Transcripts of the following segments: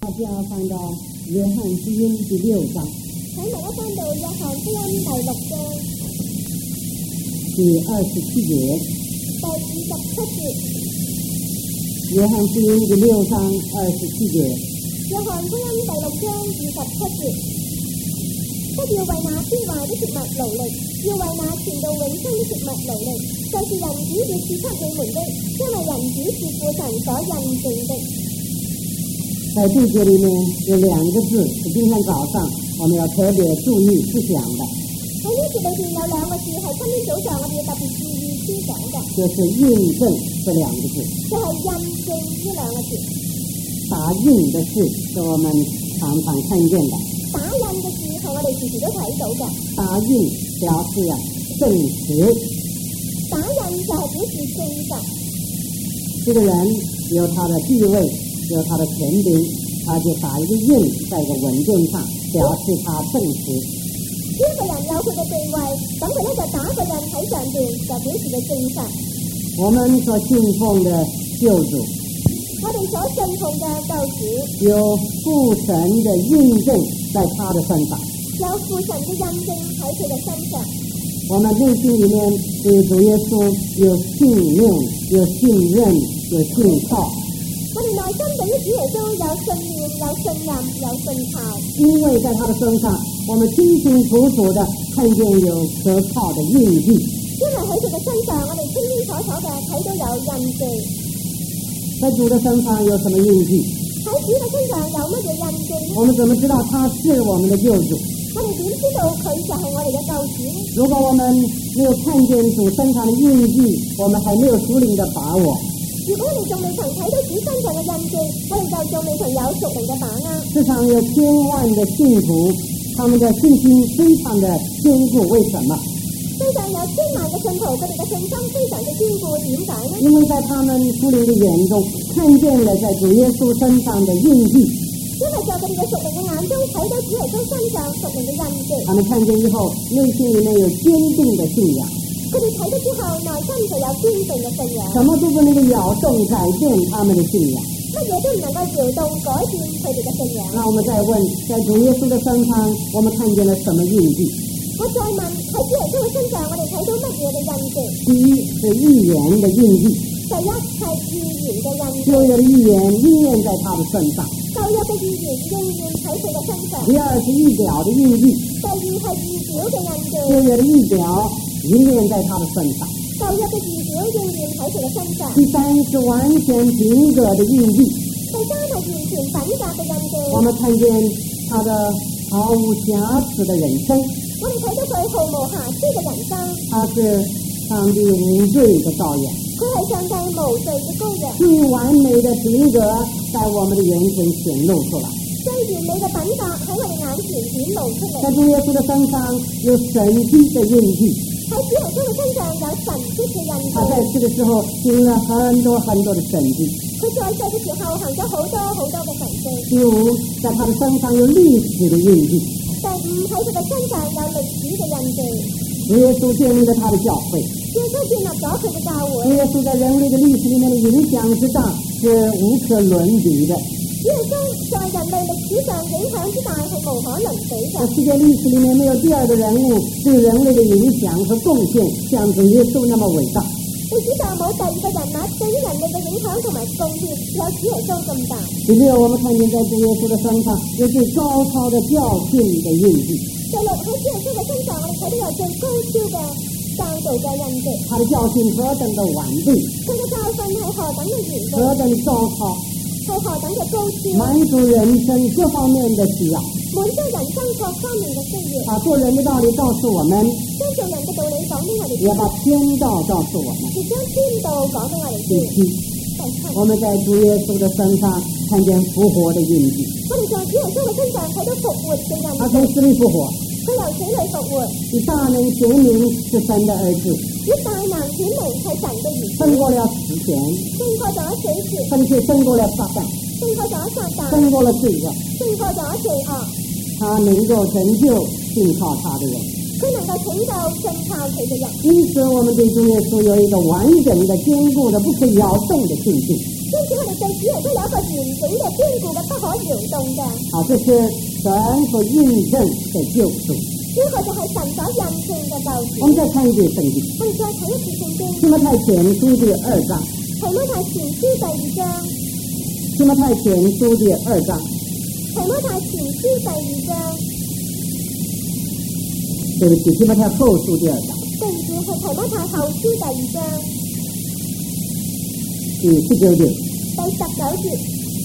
大家翻到約翰福音第6章， 請大家翻到約翰福音第6章第27節。 第27節。 約翰福音第6章27節。 約翰福音第6章27節。不要為那天壞的食物勞力，要為那傳到永生的食物勞力，就是人子要賜給你們的，因為人子是父神所印證的。 在這節裡面有2個字是今天早上我們要特別注意思想的， 喺呢節裏邊有2個字係今天早上我哋要特別注意思想嘅， 就是印證這2個字。 就係印證呢2個字。 打印的事是我們常常看見的， 打印嘅事係我哋時時都睇到嘅。 打印表示證實， 打印就係表示證實。 這個人有他的地位，有他的權柄，他就打一個印在一個文件上，表示他證實。 呢個人有佢嘅地位，咁佢咧就打個印喺上邊，就表示佢證實。 我們所信奉的救主， 我哋所信奉嘅救主， 有父神的印證在他的身上， 有父神嘅印證喺佢嘅身上。 我們內心裡面對主耶穌有信念，有信任，有信靠。 我哋內心對於主耶穌有信念、有信任、有信靠， 因為在他的身上，我們清清楚楚的看見有可靠的印記。 因為喺佢嘅身上，我哋清清楚楚嘅睇到有印記。 在主的身上有什麼印記？ 喺主嘅身上有乜嘢印記？ 我們怎麼知道他是我們的救主？ 我哋點知道佢就係我哋嘅救主呢？ 如果我們沒有看見主身上的印記，我們還沒有屬靈的把握。 如果我哋仲未曾睇到主身上嘅印記，我哋就仲未曾有屬靈嘅把握。 世上有千萬的信徒，他們的信心非常的堅固，為什麼？ 世上有千萬嘅信徒，佢哋嘅信心非常嘅堅固，點解呢？ 因為在他們屬靈的眼中，看見了在主耶穌身上的印記。 因為在佢哋嘅屬靈嘅眼中睇到主耶穌身上屬靈嘅印記。 他們看見以後，內心裡面有堅定的信仰。 佢哋睇到之後，內心就有堅定嘅信仰。 什麼都不能夠搖動改變他們的信仰。 乜嘢都唔能夠搖動改變佢哋嘅信仰。 那我們再問，在主耶穌的身上，我們看見了什麼印記？ 我再問，喺主耶穌嘅身上，我哋睇到乜嘢嘅印記？ 第一是預言的印記， 第一係預言嘅印記。 舊約的預言應驗在他的身上。 舊約嘅預言應驗喺佢嘅身上。 第二是預表的印記， 第二係預表嘅印記。 舊約的預表應驗在他的身上。 舊約嘅預表應驗喺佢嘅身上。 第三是完全品格的印記， 第三係完全品格嘅印記。 我們看見他的毫無瑕疵的人生， 我哋睇到佢毫無瑕疵嘅人生。 他是上帝無罪的羔羊， 佢係上帝無罪嘅羔羊。 最完美的品格在我們的眼前顯露出來。 最完美嘅品格喺我哋眼前顯露出嚟。 在主耶穌的身上有神蹟的印記， 喺主耶穌嘅身上有神蹟嘅印記。 他在世的時候行了很多很多的神蹟。 佢在世嘅時候行咗好多好多嘅神蹟。 第五，在他的身上有歷史的印記。 第五，喺佢嘅身上有歷史嘅印記。 主耶穌建立了他的教會， 耶穌建立咗佢嘅教會。 主耶穌在人類的歷史裡面的影響之大是無可倫比的。 主耶穌在人類歷史上影響之大係無可倫比在嘅。 世界歷史裡面沒有第二個人物對人類的影響和貢獻像主耶穌那麼偉大。 歷史上冇第二個人物對於人類嘅影響同埋貢獻有主耶穌咁大。 第六，我們看見在主耶穌的身上有最高超的教訓的印記。 第六，喺主耶穌嘅身上，我哋睇到有最高超嘅教導嘅印記。 他的教訓何等的完備， 佢嘅教訓係何等嘅完備， 何等的高超， 係何等嘅高超， 滿足人生各方面的需要。 滿足人生各方面嘅需要。 把做人的道理告訴我們， 將做人嘅道理講俾我哋也把天道告訴我們。 亦將天道講俾我哋知。 第七，我們在主耶穌的身上看見復活的印記。 我哋在主耶穌嘅身上睇到復活嘅印記。 他從死裡復活， 佢由死裡復活， 以大能顯明是神的兒子， 以大能顯明係神嘅兒子， 勝過了死權， 勝過咗死權， 甚至勝過了撒旦， 勝過咗撒旦， 勝過了罪惡。 勝過咗罪惡。 他能夠拯救信靠他的人。 佢能夠拯救信靠佢嘅人。 因此我們對主耶穌有一個完整的、堅固的、不可搖動的信心。 因此我哋最主要都有一個完整嘅堅固嘅不可搖動嘅。 好，这是神所印證的救贖。 呢個就係神所印證嘅救贖。 我們再看一遍聖經， 我哋再睇一次聖經， 提摩太前書第2章， 提摩太前書第2章， 提摩太前書第2章， 提摩太前書第2章， 對不起，提摩太後書第2章， 對唔住，係提摩太後書第2章第19節。 第19節。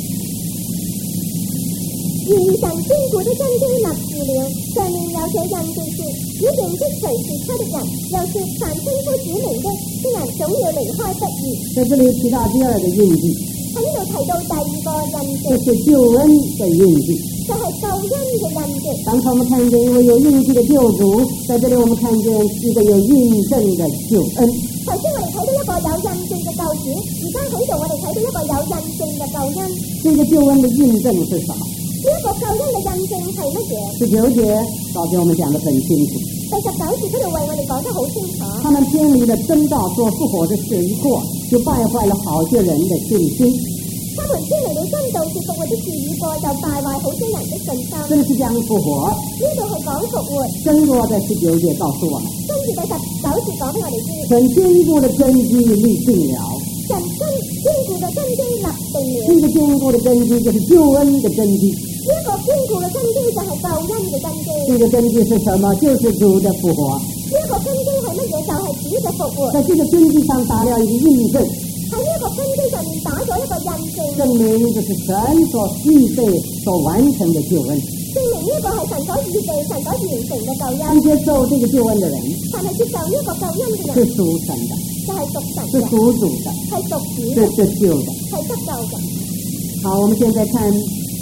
然而神堅固的根基立住了，上面有這印記說：只認識誰是他的人，又說凡稱呼主名的人總要離開不義。 在這裡提到第二個印記， 喺呢度提到第二個印記， 這是救恩的印記。 就係救恩嘅印記。 剛才我們看見一位有印記的救主，在這裡我們看見一個有印證的救恩。 頭先我哋睇到一個有印證嘅救主，而家喺度我哋睇到一個有印證嘅救恩。 這個救恩的印證是什麼？ 呢一個救恩嘅印證係乜嘢 ？19節告訴我們講得很清楚。 第19節嗰度為我哋講得好清楚。 他們偏離了真道，做復活的事一過，就敗壞了好些人的信心。 他們偏離了真道，做復活的事一過，就敗壞好些人的信心。 這裡是講復活， 呢度係講復活。 真果在19節告訴我們， 跟住第19節講俾我哋知， 神堅固的根基立定了。 神堅固嘅根基立定了。 這個堅固的根基就是救恩的根基。 呢一個堅固嘅根基就係救恩嘅根基。 這個根基是什麼？就是主的復活。 呢一個根基係乜嘢？就係主嘅復活。 在這個根基上打了一個印證。 喺呢一個根基上面打咗一個印證， 證明這是神所預備所完成的救恩。 證明呢個係神所預備、神所完成嘅救恩。 接受這個救恩的人， 但係接受呢個救恩嘅人， 是屬神的， 就係屬神嘅， 是屬主的， 係屬主嘅， 是得救的， 係得救嘅。 好，我們現在看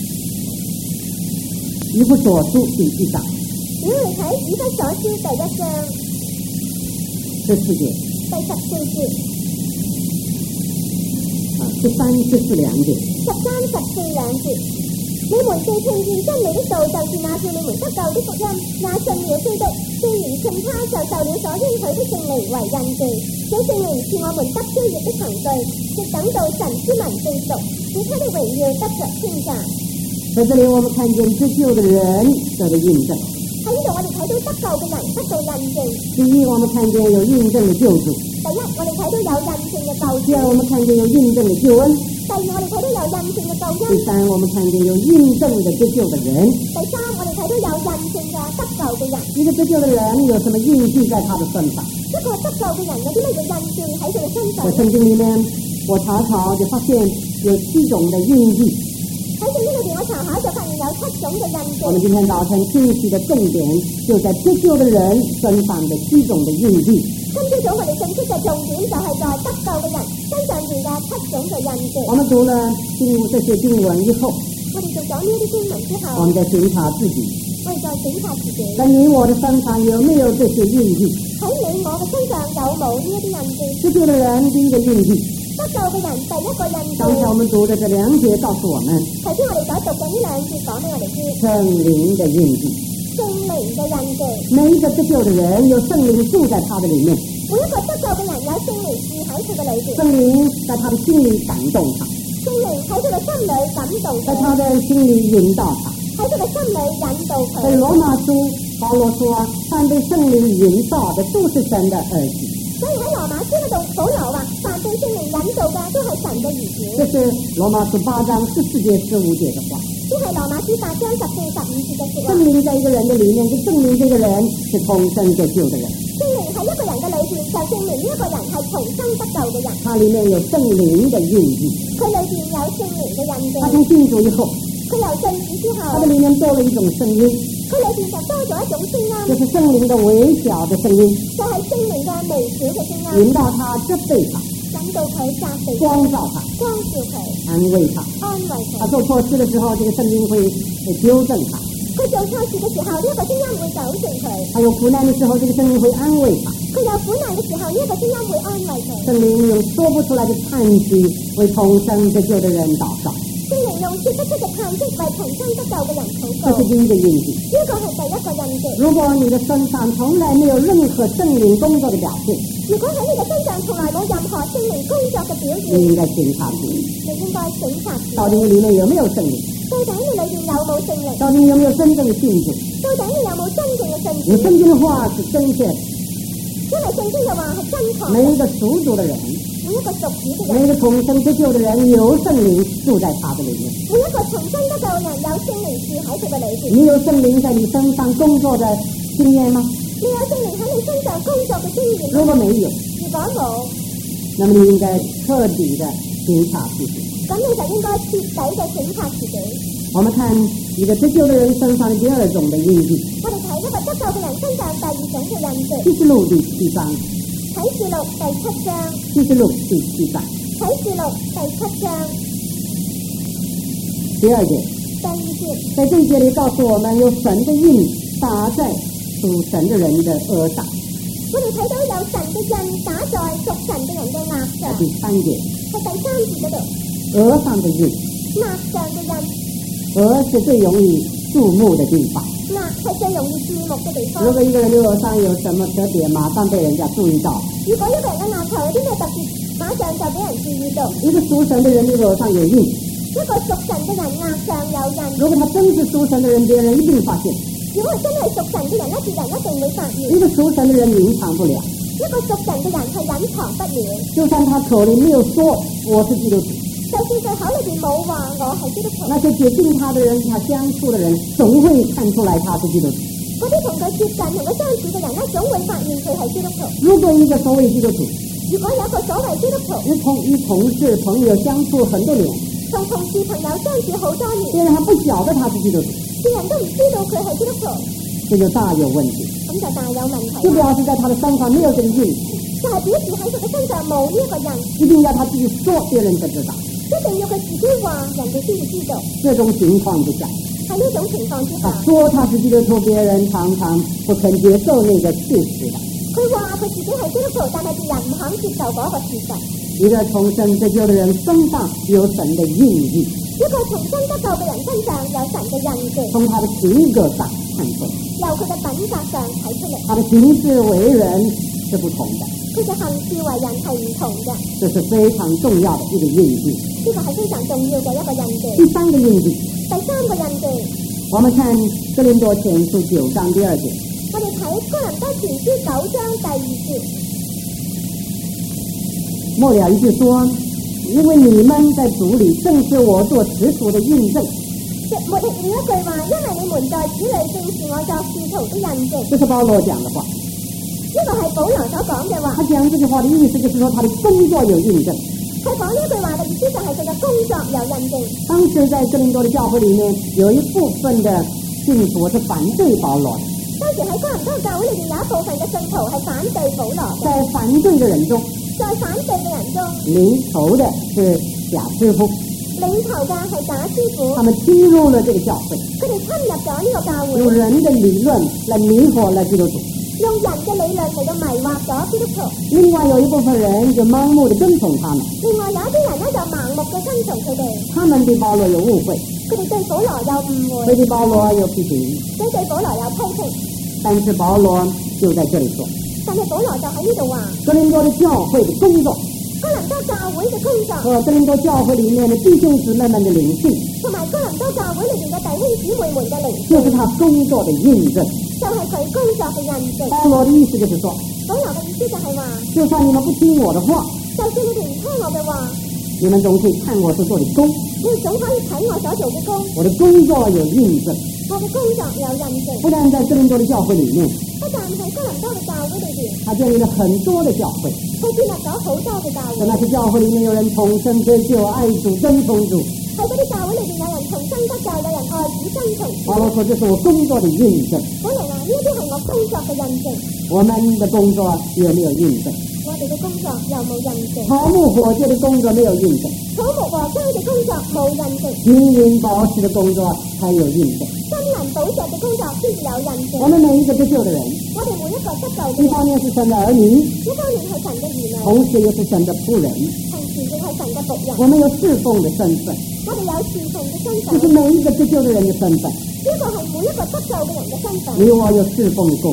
以弗所書第1章， 如果你睇以弗所書第1章 14節， 第14節。 13、14兩節 ，13、14兩節，你們既聽見真理的道，就是那叫你們得救的福音，也信了基督。既然信他，就受了所應許的聖靈為印記。這聖靈是我們得赦孽的憑據，直等到神之民被贖，使他的榮耀得着稱讚。 在這裡我們看見得救的人得的印證。 喺呢度我哋睇到得救嘅人得到印證。 第一，我們看見有印證的救主。 第一，我哋睇到有印證嘅救主。 第二，我們看見有印證的救恩。 第二，我哋睇到有印證嘅救恩。 第三，我們看見有印證的得救的人。 第三，我哋睇到有印證嘅得救嘅人。 一個得救的人有什麼印記在他的身上？ 一個得救嘅人有啲乜嘢印記喺佢嘅身上？ 在聖經裡面，我查就發現有7種的印記。 喺聖經裏邊，我查下就發現有7種嘅印記。 我們今天早晨信息的重點就在得救的人身上的7種的印記。 今朝早我哋信息嘅重點就係在得救嘅人身上邊嘅7種嘅印記。 我們讀了這些經文以後， 我哋讀咗呢啲經文之後， 我們再檢查自己， 我哋再檢查自己。 在你我的身上有沒有這些印記？ 喺你我嘅身上有冇呢一啲印記？ 得救的人第一個印記。 得救嘅人第一個印記。 剛才我們讀的這2節告訴我們， 頭先我哋所讀嘅呢2節講俾我哋知， 聖靈的印記。 聖靈嘅印記。 每一個得救的人有聖靈住在他的裡面。 每一個得救嘅人有聖靈住喺佢嘅裏邊。 聖靈在他的心裡感動他。 聖靈喺佢嘅心裡感動佢。 在他的心裡引導他。 喺佢嘅心裡引導佢。 在羅馬書保羅說，凡被聖靈引導的都是神的兒子。 所以喺羅馬書嗰度，保羅話：凡被聖靈引導嘅都係神嘅兒子。 這是羅馬書8章14節15節的話。 呢係羅馬書8章14、15節嘅説話。 聖靈在一個人的裡面，就證明這個人是重生得救的人。 聖靈喺一個人嘅裏邊，就證明呢一個人係重生得救嘅人。 它裡面有聖靈的印記。 佢裏邊有聖靈嘅印記。 他從信主以後， 佢由信主之後， 他的裡面多了一種聲音。 佢裏邊就多咗一種聲音， 就是聖靈的微小的聲音， 就係聖靈嘅微小嘅聲音， 引導他、責備他， 引導佢、責備佢、 光照他、 光照佢、 安慰他。 安慰佢。 他做錯事的時候，這個聖靈會糾正他。 佢做錯事嘅時候，呢一個聲音會糾正佢。 他有苦難的時候，這個聲音會安慰他。 佢有苦難嘅時候，呢一個聲音會安慰佢。 聖靈用說不出來的嘆息為重生得救的人禱告。 聖靈用說不出嘅嘆息為重生得救嘅人禱告。 這是第一個印記。 呢個係第一個印記。 如果你的身上從來沒有任何聖靈工作的表現， 如果喺你嘅身上從來冇任何學聖靈工作嘅表你現， 应该检查自己， 你應該檢查自到己， 底你里面有没有圣灵， 到底你裏邊有冇聖靈， 到底你有没有真正的信主。 到底你有冇真正嘅信主？ 有圣经的话是真切的， 因為聖經嘅話係真確嘅， 每一个属主的人， 每一個屬主嘅每人， 一个重生得救的人，有圣灵住在他的里面。 每一個重生得救嘅人有聖靈住喺佢嘅裏邊。 你有圣灵在你身上工作的经验嗎？ 你有聖靈喺你身上工作嘅經驗如嗎？ 果没有， 如果冇， 那么你应該彻底的檢查自己。 咁你就應該徹底嘅檢查自己。 我們看一個得救的人身上第二種的印記， 我哋睇一個得救嘅人身上第二種嘅印記， 啟示錄第7章， 啟示錄第7章， 啟示錄第7章啟示錄第7章第2節， 第2節， 在這一節裏告訴我們，有神的印打在屬神的人的額上。 我哋睇到有神嘅印打在屬神嘅人嘅額上， 第3節， 係第3節嗰度， 額上的印， 額上嘅印， 額是最容易注目的地方。 額係最容易注目嘅地方。 如果一個人的額上有什麼特別，馬上被人家注意到。 如果一個人嘅額頭有啲咩特別，馬上就俾人注意到。 一個屬神的人的額上有印， 一個屬神嘅人額上有印， 如果他真是屬神的人，別人一定發現。 如果係真係屬神嘅人，別人一定會發現。 一個屬神的人隱藏不了， 一個屬神嘅人係隱藏不了， 就算他口裏沒有說我是基督徒， 就算佢口裏邊冇話我係基督徒， 那些接近他的人，他相處的人，總會看出來他是基督徒。 嗰啲同佢接近、同佢相處嘅人咧，總會發現佢係基督徒。 如果一個所謂基督徒， 如果有一個所謂基督徒， 與同事朋友相處很多年， 同同事朋友相處好多年， 別人還不曉得他是基督徒， 別人都唔知道佢係基督徒， 這就大有問題。 咁就大有問題就啦。 表示在他的身上沒有這個印， 就係表示喺佢嘅身上冇呢一個人， 一定要他自己說，別人才知道。 一定要佢自己話，人哋先至知道。 這種情況之下， 喺呢種情況之下， 他說他是基督徒，別人常常不肯接受那個事實的。 佢話佢自己係基督徒，但係別人唔肯接受嗰個事實。 一個重生得救的人身上有神的印記， 一個重生得救嘅人身上有神嘅印記， 從他的性格上看出來， 由佢嘅品格上睇出嚟， 他的行事為人是不同的， 佢嘅行事為人係唔同嘅， 這是非常重要的一個印記。 呢個係非常重要嘅一個印記。 第三個印記， 第三個印記， 我們看哥林多前書9章第2節， 我哋睇哥林多前書9章第2節， 末了一句說，因為你們在主裏正是我做使徒的印證。 末了一句話，因為你們在主裏正是我作使徒的印證。 這是保羅講的話。 呢個係保羅所講嘅話。 他講這句話的意思就是說他的工作有印證。 佢講呢句話嘅意思就係佢嘅工作有印證。 當時在哥林多的教會裏面，有一部分的信徒是反對保羅的。 當時喺哥林多教會裏邊有一部分嘅信徒係反對保羅嘅。 在反對的人中， 在反對嘅人中， 領頭的是假師傅， 領頭嘅係假師傅。 他們侵入了這個教會， 佢哋侵入咗呢個教會， 用人的理論來迷惑了基督徒。 用人嘅理論嚟到迷惑咗基督徒。 另外有一部分人就盲目的跟從他們， 另外有一啲人咧就盲目嘅跟從佢哋， 他們對保羅有誤會， 佢哋對保羅有誤會， 對保羅有批評， 佢對保羅有批評。 但是保羅就在這裡說， 但係保羅就喺呢度話， 哥林多的教會的工作哥林多教會嘅工作和哥林多教會裡面的弟兄姊妹們的靈性， 同埋哥林多教會裏邊嘅弟兄姊妹們嘅靈性， 就是他工作的印證。 就係佢工作嘅印證。 保羅的意思就是說， 保羅嘅意思就係話， 就算你們不聽我的話， 就算你哋唔聽我嘅話， 你們總可以看我所做的工， 你哋總可以睇我所做嘅工， 我的工作有印證。 我嘅工作有印證。 不但在哥林多的教會裡面， 不但喺哥林多嘅教會裏邊， 他建立了很多的教會， 佢建立咗好多嘅教會。 在那些教會裡面，有人重生得救，愛主跟從主。 喺嗰啲教會裏邊，有人重生得救，有人愛主跟從。 保羅說：這是我工作的印證。 保羅話：呢啲係我工作嘅印證。 我們的工作有沒有印證？ 我哋嘅工作有冇印證？ 草木火箭的工作沒有印證， 草木和光嘅工作冇印證， 金銀寶石的工作才有印證。 金銀寶石嘅工作先至有印證。 我們每一個得救的人， 我哋每一個得救嘅人， 一方面是神的兒女， 一方面係神嘅兒女， 同時也是神的僕人。 同時亦係神嘅僕人。 我們有侍奉的身份， 我哋有侍奉嘅身這是份， 每一個得救的人的身份。 呢個係每一個得救嘅人嘅身份。 你我有侍奉的工作，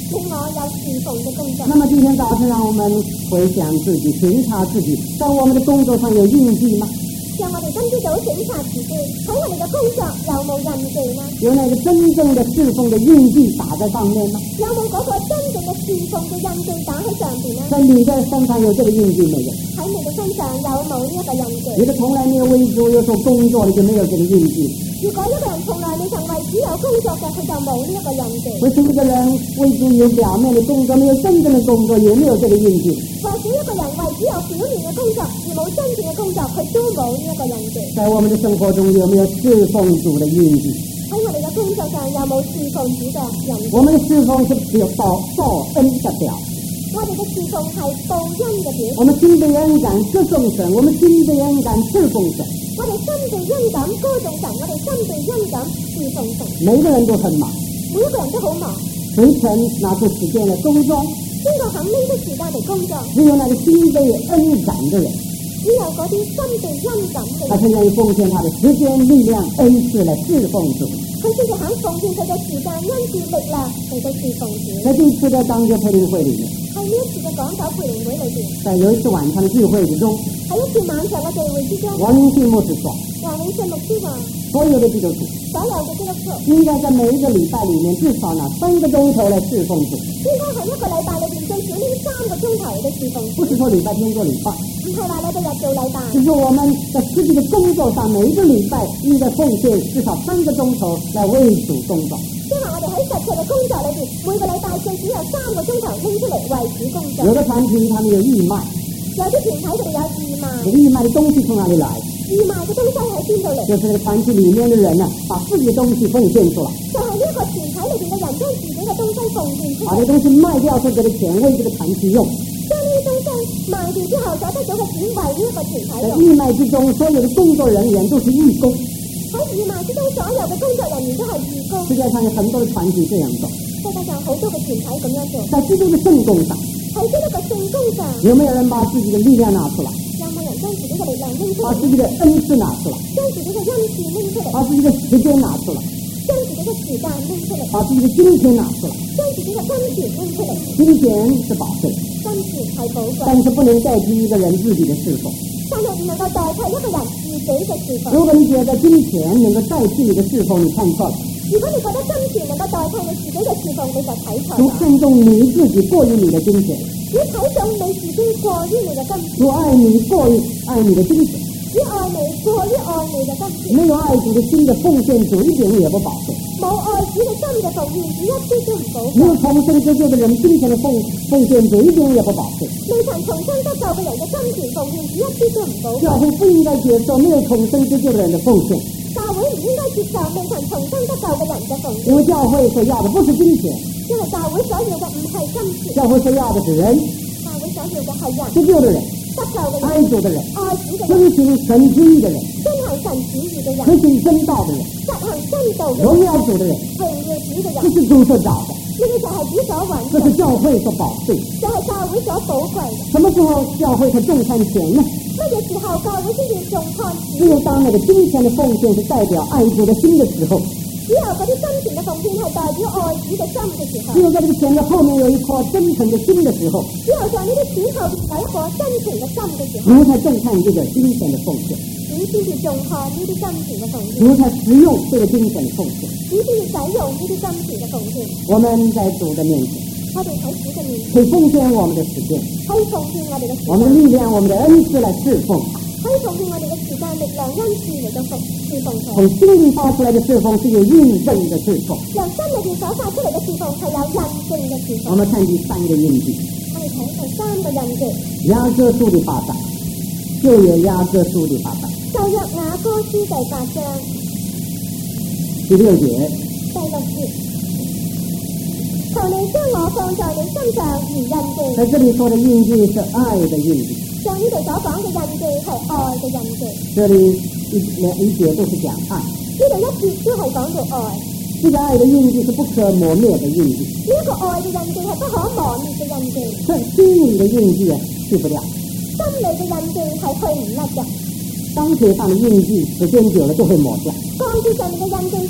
令我有侍奉嘅工作。 那麼今天早晨，讓我們回想自己，檢查自己，在我們的工作上有印記嗎？ 讓我哋今朝早檢查自己，喺我哋嘅工作有冇印記呢？ 有那個真正的侍奉的印記打在上面嗎？ 有冇嗰個真正嘅侍奉嘅印記打喺上邊呢？ 在你的身上有這個印記沒有？ 喺你嘅身上有冇呢一個印記？ 你的從來沒有為主有所工作，你就沒有這個印記。 如果一個人從來未曾為主有工作嘅，佢就冇呢一個印記。 或是一個人為主有表面的工作，沒有真正的工作，也沒有這個印記。 或者一個人為主有表面嘅工作，而冇真正嘅工作，佢都冇呢一個印記。 在我們的生活中有沒有侍奉主的印記？ 喺我哋嘅工作上有冇侍奉主嘅印記？ 我們的侍奉是報恩的表。 我哋嘅侍奉係報恩嘅表。 我們心被恩感歌頌神，我們心被恩感侍奉神。 我哋心被恩感歌頌神，我哋心被恩感侍奉神。 每個人都很忙， 每一個人都好忙， 誰肯拿出時間來工作？ 邊個肯拎出時間嚟工作？ 只有那個心被恩感的人， 只有嗰啲心被恩感嘅人， 他才願意奉獻他的時間、力量、恩賜來侍奉主。 佢先至肯奉獻佢嘅時間、恩賜、力量嚟到侍奉主。 在這一次的當教培靈會裏面， 喺呢一次嘅講道培靈會裏邊， 在有一次晚上的聚會之中， 喺一次晚上嘅聚會之中， 王永信牧師說， 黃永信牧師話， 所有的基督徒所有嘅基督徒應該在每一個禮拜裏面至少拿3個鐘頭來侍奉主。 應該喺一個禮拜裏邊最少呢3個鐘頭嚟侍奉主。 不是說禮拜天做禮拜， 唔係話禮拜日做禮拜， 就是我們在實際的工作上，每一個禮拜應該奉獻至少3個鐘頭來為主工作。 即係話我哋喺實際嘅工作裏邊，每個禮拜最少有3個鐘頭拎出嚟為主工作。 有的團體他們有義賣， 有啲團體佢哋有義賣， 這個義賣的東西從哪裡來？ 義賣嘅東西喺邊度嚟？ 就是這個團體裡面的人呢，把自己的東西奉獻出來， 就係呢一個團體裏邊嘅人將自己嘅東西奉獻出把嚟， 這東西賣掉所得的錢為這個團體用。 將呢啲東西賣掉之後所得到嘅錢為呢一個團體在用。 義賣之中，所有的工作人員都是義工。 喺義賣之中，所有嘅工作人員都係義工。 世界上有很多的團體這樣做。 世界上好多嘅團體咁樣做。 在基督的聖工上， 喺基督嘅聖工上， 有沒有人把自己的力量拿出來？ 有冇人將自己嘅力量拎出嚟？ 把自己的恩賜拿出來？ 將自己嘅恩賜拎出嚟？ 把自己的時間拿出來？ 將自己嘅時間拎出嚟？ 把自己的金錢拿出來？ 將自己嘅金錢拎出嚟？ 金錢是寶貴， 金錢係寶貴， 但是不能代替一個人自己的侍奉。 但係唔能夠代替一個人自己嘅侍奉。 如果你覺得金錢能夠代替你的侍奉，你看錯了。 如果你覺得金錢能夠代替你自己嘅侍奉，你就睇錯主啦。 看重你自己過於你的金錢， 只睇重你自己過於你嘅金錢， 主愛你過於愛你的金錢， 只愛你過於愛你嘅金錢。 沒有愛主的心的奉獻，主一點也不寶貴。 冇愛主嘅心嘅奉獻，主一啲都唔寶沒有貴。 重生得救的人，金錢的奉獻，主一點也不寶貴。 未曾重生得救嘅人嘅金錢奉獻，主一啲都唔寶貴。 教會不應該接受沒有重生得救的人的奉獻， 教會唔應該接受未曾重生得救嘅人嘅奉獻， 因為教會所要的不是金錢， 因為教會所要嘅唔係金錢， 教會所要的是人， 教會所要嘅係人， 得救的人， 得救嘅人， 愛主的人， 愛主嘅人， 遵行神旨意的人， 遵行神旨意嘅人， 推行真道的人， 執行真道嘅人， 榮耀主的人， 榮耀主嘅人， 這是主所找的， 呢個就係主所揾這嘅， 是教會所寶貴的。 就係教會所寶貴嘅。 什麼時候教會才重看錢呢？ 乜嘢時候教會先至重看錢？ 只有當那個金錢的奉獻是代表愛主的心的時候， 只有嗰啲金錢嘅奉獻係代表愛主嘅心嘅時候， 只有在這個錢的後面有一顆真誠的心的時候， 只有在呢啲錢後邊有一個真誠嘅心嘅時候， 主才重看這個金錢的奉獻， 主先至重看呢啲金錢嘅奉獻， 主才實用這個金錢的奉獻。 主先至使用呢啲金錢嘅奉獻。 我們在主的面前， 我哋喺主嘅面前， 可以奉獻我們的時間、 可以奉獻我哋嘅時我們的間， 力量、我們的恩賜來侍奉。 可以奉獻我哋嘅時間、力量、恩賜嚟到侍奉佢。 從心裏發出來的侍奉是有印證的侍奉。 由心裏邊所發出嚟嘅侍奉係有印證嘅侍奉。 我們看第3個印記， 我哋睇第3個印記， 雅各書的8章，舊約雅各書的8章舊約雅歌書第8章第6節， 第6節，求你將我放在你身上而印記。 在這裡說的印記是愛的印記， 像呢度所講嘅印記係愛嘅印記， 這裡一節都是講愛。 呢度一節都係講到愛。 這個愛的印記是不可磨滅的印記， 呢一個愛嘅印記係不可磨滅嘅印記， 這心裡的印記啊，去不掉。 心裏嘅印記係去唔甩嘅。 鋼鐵上的印記時間久了就會抹掉， 鋼鐵上面嘅印記時間耐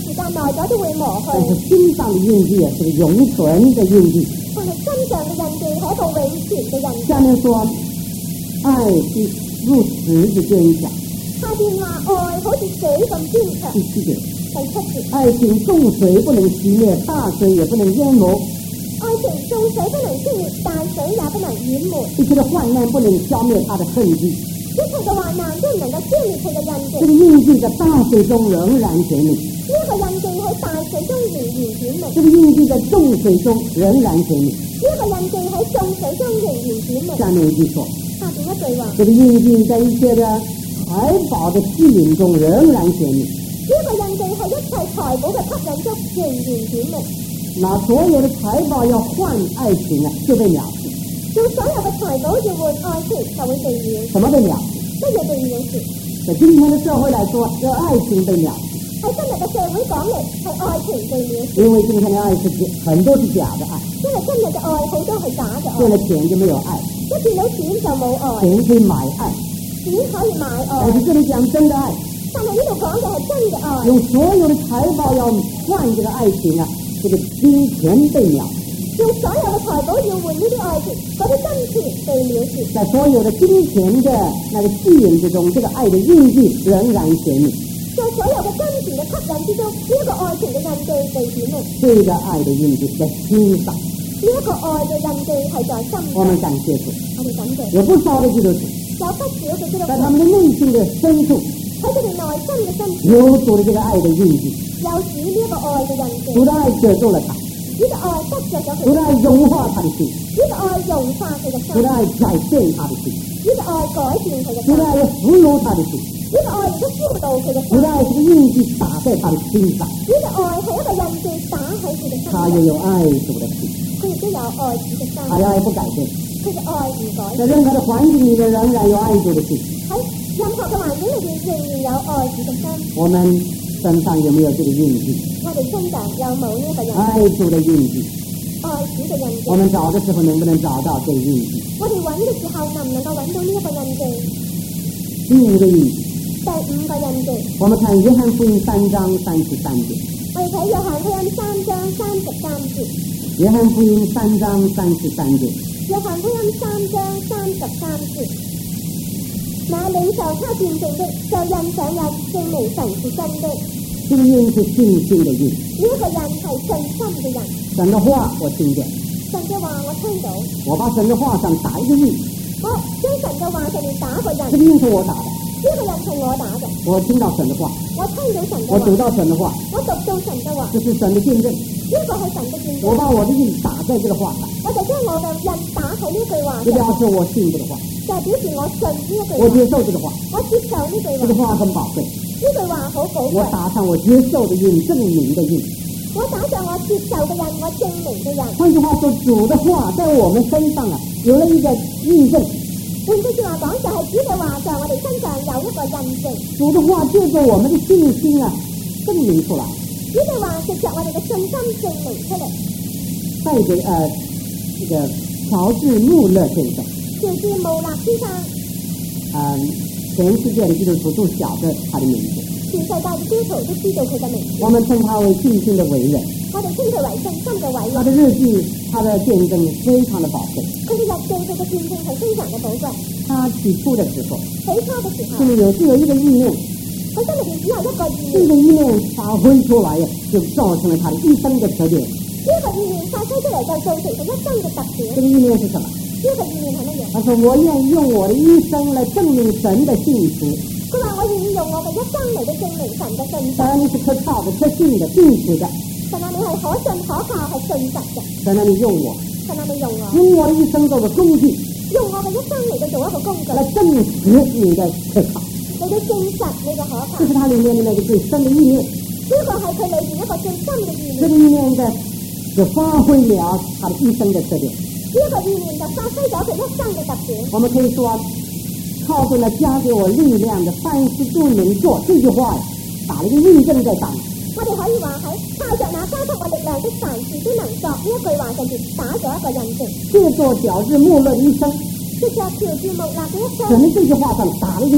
咗都會磨但是去。 心上的印記是个永存的印記。 但係身上嘅印記係一個永存嘅印記。 下面說，愛是如石子堅強。 下邊話愛好似水咁堅強。 第7節， 第7節， 愛情眾水不能熄滅，大水也不能淹沒， 愛情眾水不能熄滅，大水也不能淹沒。 一切的患難不能消滅它的痕跡。 一切嘅患難都唔能夠消滅佢嘅印記。 這個印記在大水中仍然顯明， 呢一個印記喺大水中仍然顯明。 這個印記在眾水中仍然顯明。 呢一個印記喺眾水中仍然顯明。 下面一句說， 下邊一句話， 這個印記在一切的財寶的吸引中仍然顯明。 呢一個印記喺一切財寶嘅吸引中仍然顯明。 拿所有的財寶要換愛情啊，就被藐視。 用所有嘅財寶要換愛情就會被藐視。 什麼被藐視？ 乜嘢被藐視？ 在今天的社會來說，要愛情被藐視。 喺今日嘅社會講嚟係愛情被藐視。 因為今天的愛是很多是假的愛， 因為今日嘅愛好多係假嘅愛。 見了錢就沒有愛， 一見到錢就冇愛， 錢可以買愛， 錢可以買愛。 但是這裏講真的愛， 但係呢度講嘅係真嘅愛。 用所有的財寶要換這個愛情啊，這個金錢被藐視。 用所有嘅財寶要換呢啲愛情，嗰啲金錢被藐視。 在所有的金錢的那個吸引之中，這個愛的印記仍然顯明。 在所有嘅金錢嘅吸引之中，呢一個愛情嘅印記被顯明。 這個愛的印記在心上。 呢一個愛嘅印記係在心上。 我們感謝主， 我哋感謝。 有不少的基督徒有不少嘅基督徒在他們的內心的深處喺佢哋內心嘅深處有主的這個愛的印記， 有主呢一個愛嘅印記。 主的愛遮住了他， 呢個愛得着咗佢。 主的愛融化他的心， 呢個愛融化佢嘅心。 主的愛改變他的心， 呢個愛改變佢嘅心。 主的愛俘虜他的心， 呢個愛亦都俘虜佢嘅心。 主的愛這個印記打在他的心上， 呢個愛係一個印記打喺佢嘅心他也有愛主的心， 佢亦都有愛主嘅心。 他的愛不改變， 佢嘅愛唔改。 在任何的環境裡面仍然有愛主的心。 喺任何嘅環境裏邊仍然有愛主嘅心。 我們身上有沒有這個印記？ 我哋身上有冇呢一個印記？ 愛主的印記。 愛主嘅印記。 我們找的時候能不能找到這個印記？ 我哋揾嘅時候能唔能夠揾到呢一個印記？ 第5個印記。 第5個印記。 我們看約翰福音3章33節。 我哋睇約翰福音3章33節。 約翰福音3章33節。 約翰福音3章33節。那領受他見證的，就印上印，證明神是真的。 這個印是信心的印。 呢一個印係信心嘅印。 神的話我聽見， 神嘅話我聽到， 我把神的話上打一個印， 我將神嘅話上面打個印。 這個印是我打的。 呢個印係我打嘅。 我聽到神的話， 我聽到神嘅話， 我讀到神的話， 我讀到神嘅話。 這是神的見證。 呢個係神嘅見證。 我把我的印打在這個話上， 我就將我嘅印打喺呢句話這上， 表示我信這個話， 就表示我信呢一句話， 我接受這個話， 我接受呢句這個話。 話很寶貴。 呢句話好寶貴。 我打上我接受的印，證明的印。 我打上我接受嘅印，我證明嘅印。 換句話說，主的話在我們身上啊，有了一個印證。 換句話講，就係主嘅話在我哋身上有一個印證。 主的話借着我們的信心啊，證明出來。 呢句話藉着我哋嘅信心證明出嚟。 帶給這個喬治穆勒先生， 喬治穆勒先生， 全世界的基督徒都曉得他的名字。 全世界嘅基督徒都知道佢嘅名字。 我們稱他為信心的偉人。 我哋稱佢為信心嘅偉他人。 的日記，他的見證非常的寶貴。 佢嘅日記，佢嘅見證係非常嘅寶貴。 他起初的時候， 起初嘅時候， 心裏只有一個意念， 佢心裏邊只有一個意這念。 個意念發揮出來呀，就造成了他的一生的特點。 呢一個意念發揮出嚟就造成佢一生嘅特點。 這個意念是什麼？ 呢一個意念係乜嘢？ 他說：我願意用我的一生來證明神的信實。 佢話：我願意用我嘅一生嚟到證明神嘅信實。 神啊，你是可靠的、可信的、信實的。 神啊，你係可信可靠，係信實嘅。 神啊，你用我， 神啊，你用我， 用我的一生做個工具， 用我嘅一生嚟到做一個工具， 來證實你的可靠。 嚟到證實你嘅可靠。 這是他裏面的那個最深的意念。 呢個係佢裏邊一個最深嘅意念。 這個意念的就發揮了他的一生的特點。 呢一個意念就發揮咗佢一生嘅特點。 我們可以說，靠着那加給我力量的凡事都能做這句話，打了一個印證在上面。 我哋可以話喺靠着那加給我力量的凡事都能作呢一句話上邊打咗一個印證。 借助喬治穆勒的一生， 藉着喬治穆勒嘅一生， 可能這句話上打了一個印。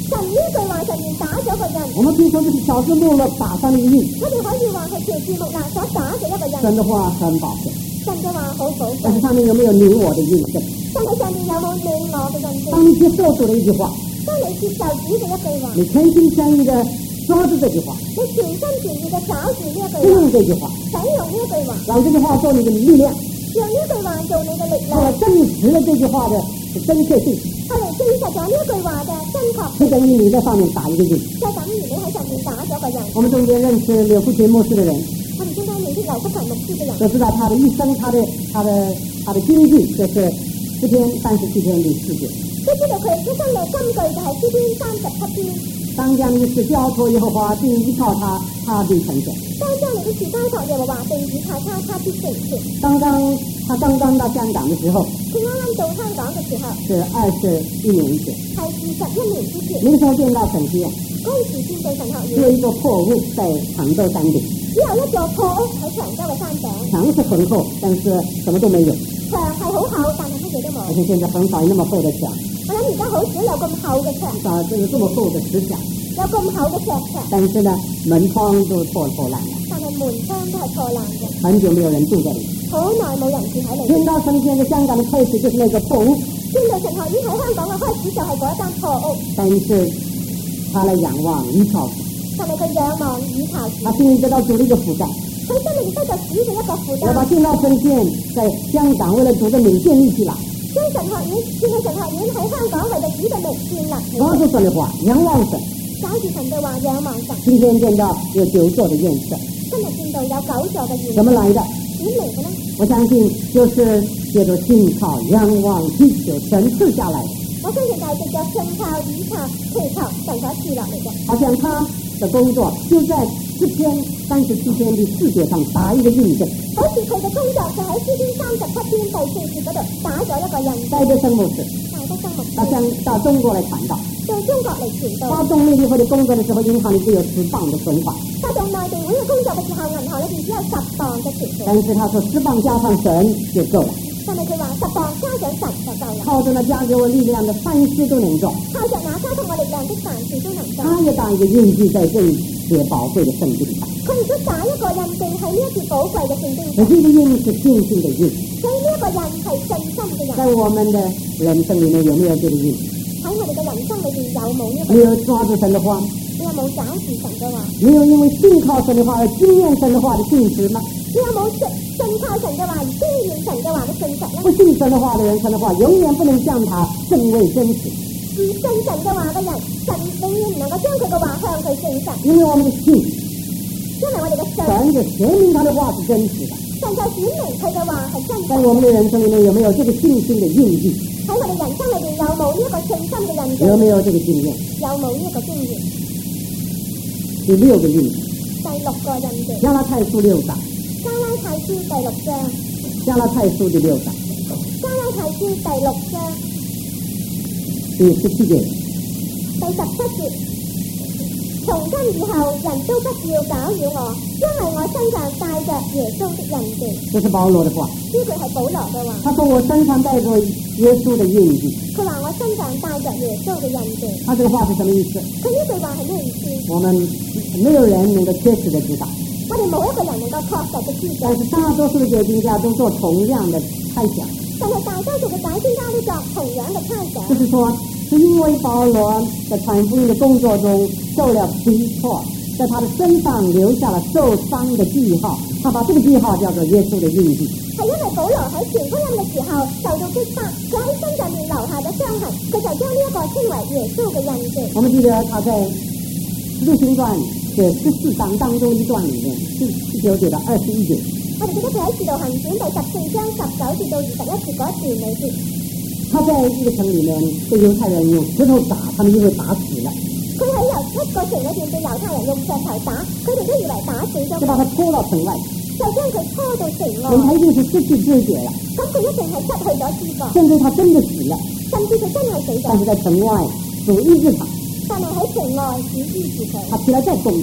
神呢句話上面打咗個印， 我们可以说这是乔治穆勒打上的一个印。 我哋可以話係喬治穆勒所打嘅一個印。 神的話很寶貴， 神嘅話好寶貴， 但是上面有沒有你我的印證？ 但係上面有冇你我嘅印證？ 當你接受主的一句話， 當你接受主嘅一句話， 你全心全意的抓住這句話， 你全心全意嘅抓住呢一句使用話， 這句話， 使用呢一句話， 讓這句話做你的力量， 用呢句話做你嘅力後來量， 證實了這句話的真確性， 後嚟證實咗呢一句話嘅真確就等於你在上面打一個印。 就等於你喺上面打咗個印。 我們中間認識柳福群牧師的人， 我哋中間認識劉福群牧師嘅人， 都知道他的一生，他的金句就是詩篇37篇第4節。 都知道佢一生嘅金句就係詩篇37篇。 當將你是交託耶和華，並依靠他，他必成全。 當將你的事交託耶和華，並倚靠他，他必成全。 他剛剛到香港的時候， 佢啱啱到香港嘅時候， 是21年前， 係21年之前， 那個時候見到神學院， 嗰陣時見到神學只有院， 一座破屋在長洲山頂， 只有一座破屋喺長洲嘅山頂， 牆是很厚，但是什麼都沒有。 牆係好厚，但係乜嘢都冇。 而且現在很少有那麼厚的牆， 我諗而家好少有咁厚嘅牆， 少就是這麼厚的石牆， 有咁厚嘅石牆， 但是呢，門窗都破爛了， 但係門窗都係破爛嘅， 很久沒有人住這裡。 好耐冇人住喺裏面。 天道神學院在香港的開始就是那個破屋， 天道神學院喺香港嘅開始就係嗰一間破屋， 但是他來仰望依靠主， 但係佢仰望倚靠主， 他心裡得到主的一個負擔。 佢心裏得咗主嘅一個負我把擔。 天道神學院在香港為了主的名建立起來， 將神學院，建道神學院喺香港為咗主嘅名建立起抓來， 住神的話，仰望神。 抓住神嘅話，仰望神。 今天見到有9座的院舍， 今日見到有9座嘅院， 怎麼來的？ 點嚟嘅呢？ 我相信就是借着信靠、仰望、祈求神賜下來的。 我相信就係藉着信靠、倚靠、祈求神所賜落嚟嘅。 好像他的工作就在詩篇37篇第4節上打一個印證， 好似佢嘅工作就喺詩篇37篇第4節嗰度打咗一個印帶着生牧師大德生牧師到中國來傳道。 到中國嚟傳道。 發動內地會的工作的時候，銀行裡只有10磅的存款， 發動內地會嘅工作嘅時候，銀行裏邊只有10磅嘅存款。 但是他說10磅加上神就夠了。 但係佢話10磅加上神就夠啦。 靠着那加給我力量的凡事都能做。 靠着那加給我力量的凡事都能做。 他也打一個印記在這一節寶貴的聖經上。 佢亦都打一個印證喺呢一節寶貴嘅聖經上。 這個印是信心的印。 所以呢一個印係信心嘅印。 在我們的人生裡面有沒有這個印？ 喺我哋嘅人生裏邊有冇呢一個你印？ 有抓住神的話？ 你有冇抓住神嘅話？ 你有因為信靠神的話而經驗神的話的信實嗎？ 你有冇信靠神嘅話而經驗神嘅話嘅信實呢？ 不信神的話的人，神的話永遠不能向他證偽真實。 唔信神嘅話嘅人，神永遠唔能夠將佢嘅話向佢證實。 因為我們的信， 因為我哋嘅信， 神就顯明他的話是真實的。 神就顯明佢嘅話係真在實。 我們的人生裡面有沒有這個信心的印記？ 喺我哋人生裏邊有冇呢一個信心嘅印記？ 有沒有這個經驗？ 有冇呢一個經驗？ 第6個印記， 第6個印記。 加拉太書6章， 加拉太書第6章。 加拉太書第6章加拉太書第6章第17節。 第17節。從今以後，人都不要攪擾我，因為我身上帶着耶穌的印記。 這是保羅的話。 呢句係保羅嘅話。 他說我身上帶着耶穌的印記。 佢話我身上帶着耶穌嘅印記。 他這個話是什麼意思？ 佢呢句話係咩意思？ 我們沒有人能夠確實的知道， 我哋冇一個人能夠確實嘅知道。 但是大多數的解經家都做同樣的猜想。 但係大多數嘅解經家都作同樣嘅猜想。 就是說，是因為保羅在傳福音的工作中受了逼迫，在他的身上留下了受傷的記號，他把這個記號叫做耶穌的印記。 係因為保羅喺傳福音嘅時候受到擊打，佢喺身上面留下咗傷痕，佢就將呢一個稱為耶穌嘅印記。 我們記得他在《使徒行傳》的14章當中一段裡面，第19節到21節。 我哋記得佢喺《使徒行傳》第14章19節到21節嗰一段裏邊， 他在一個城裡面被猶太人用石頭打，他們以為打死了， 佢喺一個城裏邊被猶太人用石頭打，佢哋都以為打死咗就把他拖到城外， 就將佢拖到城外。 他一定是失去知覺了， 咁佢一定係失去咗知覺， 甚至他真的死了， 甚至佢真係死咗。 但是在城外主醫治他， 但係喺城外主醫治佢， 他起來再工作，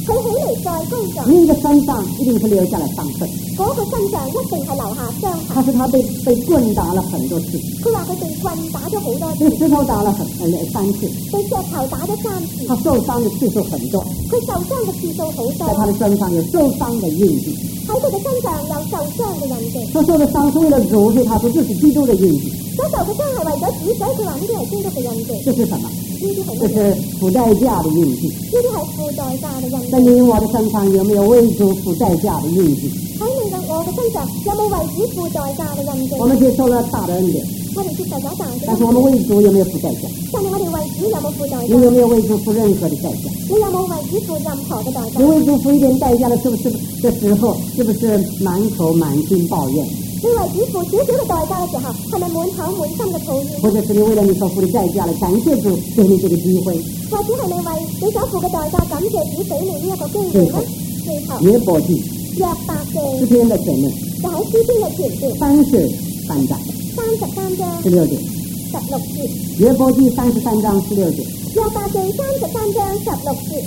佢起嚟再工作， 那个身上一定是留下了伤痕。 嗰個身上一定係留下傷痕。 他说他被棍打了很多次， 佢話佢被棍打咗好多次， 被石頭打了3次， 被石頭打咗3次， 他受傷的次數很多， 佢受傷嘅次數好多， 在他的身上有受傷的印記。 喺佢嘅身上有受傷嘅印記。 所受的傷是為了主，所以他說這是基督的印記。 所受嘅傷係為咗主，所以佢話呢啲係基督嘅印記。 這是什麼？ 呢啲係這是付代價的印記。 呢啲係付代價嘅印記。 在你我的身上有沒有為主付代價的印記？ 喺你嘅我嘅身上有冇為主付代價嘅印記？ 我們接受了大的恩典， 我哋接受咗大嘅， 但是我們為主有沒有付代價？ 但係我哋為主有冇付代價？ 你有沒有為主付任何的代價？ 你有冇為主付任何嘅代價？ 你為主付一點代價的時候，是不是滿口滿心抱怨？ 你為主付少少嘅代價嘅時候，係咪滿口滿心嘅抱怨？ 或者是你為了你所付的代價來感謝主給你這個機會？ 或者係你為你所付嘅代價感謝主俾你呢一個機會呢？最後約伯記約伯記詩篇的前面， 就喺詩篇嘅前邊 33章 33章 16節， 16節。 約伯記33章16節， 約伯記33章16節。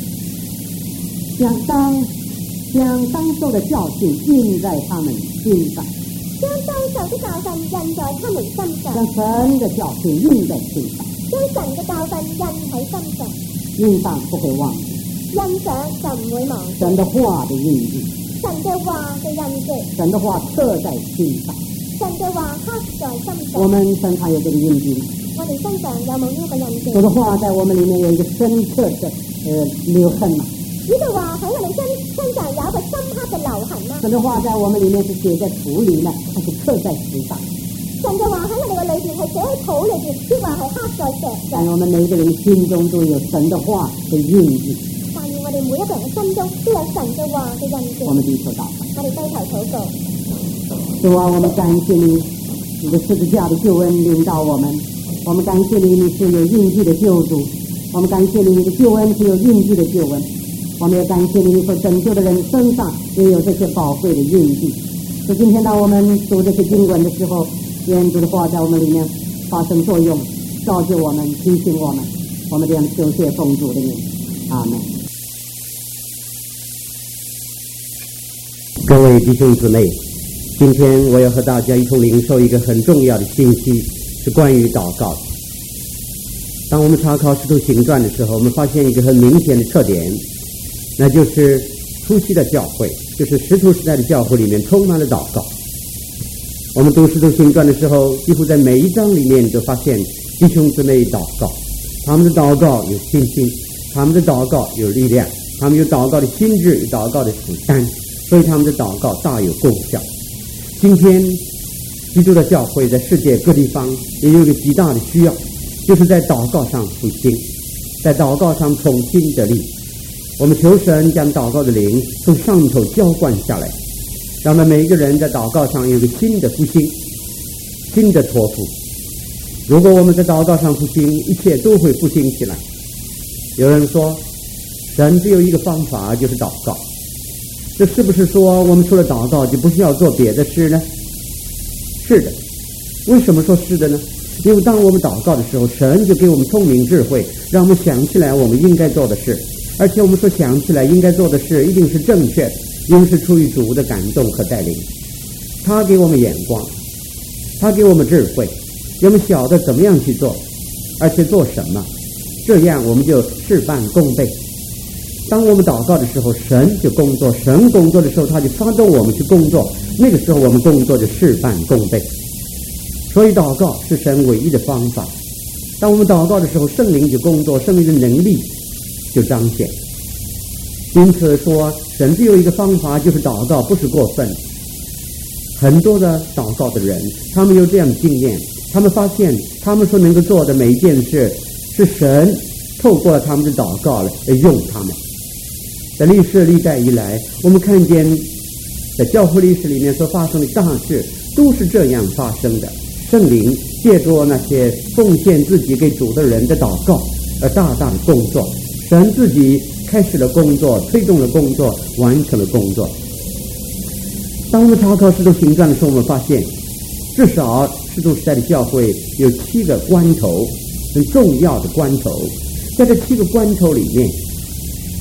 將當受的教訓印在他們心上， 將當受的教訓印在他們身上， 將神的教訓印在心上， 將神嘅教訓印喺身上， 印上不會忘， 印上就唔會忘。 神的話的印記， 神嘅話嘅印記， 神的話刻在心上。 神嘅話刻在心上。 我們身上有這個印記， 我哋身上有冇呢一個印記？ 主的話在我們裡面有一個深刻的留痕嘛。 呢句話喺我哋身上有一個深刻嘅留痕啦。 神的話在我們裡面是寫在土裡呢，它是刻在石上。 神嘅話喺我哋嘅裏邊係寫喺土裏邊，啲話係刻在石上。 但我們每個人心中都有神的話的印記。 但願我哋每一個人嘅心中都有神嘅話嘅印記。 我們低頭禱告， 我哋低頭禱告。 主啊，我們感謝你，你的十字架的救恩領導我們。我們感謝你，你是有印記的救主。我們感謝你，你的救恩是有印記的救恩。我們也感謝你，你所拯救的人身上也有這些寶貴的印記。所以今天當我們讀這些經文的時候，願主的話在我們裡面發生作用，造就我們，提醒我們。我們這樣求謝奉主的名，阿門。 各位弟兄姊妹，今天我要和大家一同領受一個很重要的信息，是關於禱告。當我們查考使徒行傳的時候，我們發現一個很明顯的特點，那就是初期的教會，就是使徒時代的教會裡面充滿了禱告。我們讀使徒行傳的時候，幾乎在每一章裡面都發現弟兄姊妹禱告，他們的禱告有信心，他們的禱告有力量，他們有禱告的心志，有禱告的負擔，所以他們的禱告大有功效。今天基督的教會在世界各地方也有一個極大的需要，就是在禱告上復興，在禱告上重新得力。我們求神將禱告的靈從上頭澆灌下來，讓我們每一個人在禱告上有一個新的復興，新的託付。如果我們在禱告上復興，一切都會復興起來。有人說神只有一個方法，就是禱告。這是不是說我們除了禱告就不需要做別的事呢？是的。為什麼說是的呢？因為當我們禱告的時候，神就給我們聰明智慧，讓我們想起來我們應該做的事，而且我們所想起來應該做的事一定是正確的，因為是出於主的感動和帶領。他給我們眼光，他給我們智慧，讓我們曉得怎麼樣去做，而且做什麼，這樣我們就事半功倍。當我們禱告的時候，神就工作，神工作的時候他就發動我們去工作，那個時候我們工作就事半功倍。所以禱告是神唯一的方法。當我們禱告的時候，聖靈就工作，聖靈的能力就彰顯。因此說神只有一個方法，就是禱告，不是過分。很多的禱告的人，他們有這樣的經驗，他們發現他們所能夠做的每一件事，是神透過了他們的禱告來用他們。在歷世歷代以來，我們看見在教會歷史裡面所發生的大事都是這樣發生的。聖靈借着那些奉獻自己給主的人的禱告而大大的工作，神自己開始了工作，推動了工作，完成了工作。當我們查考使徒行傳的時候，我們發現至少使徒時代的教會有7個關頭，很重要的關頭。在這7個關頭裡面，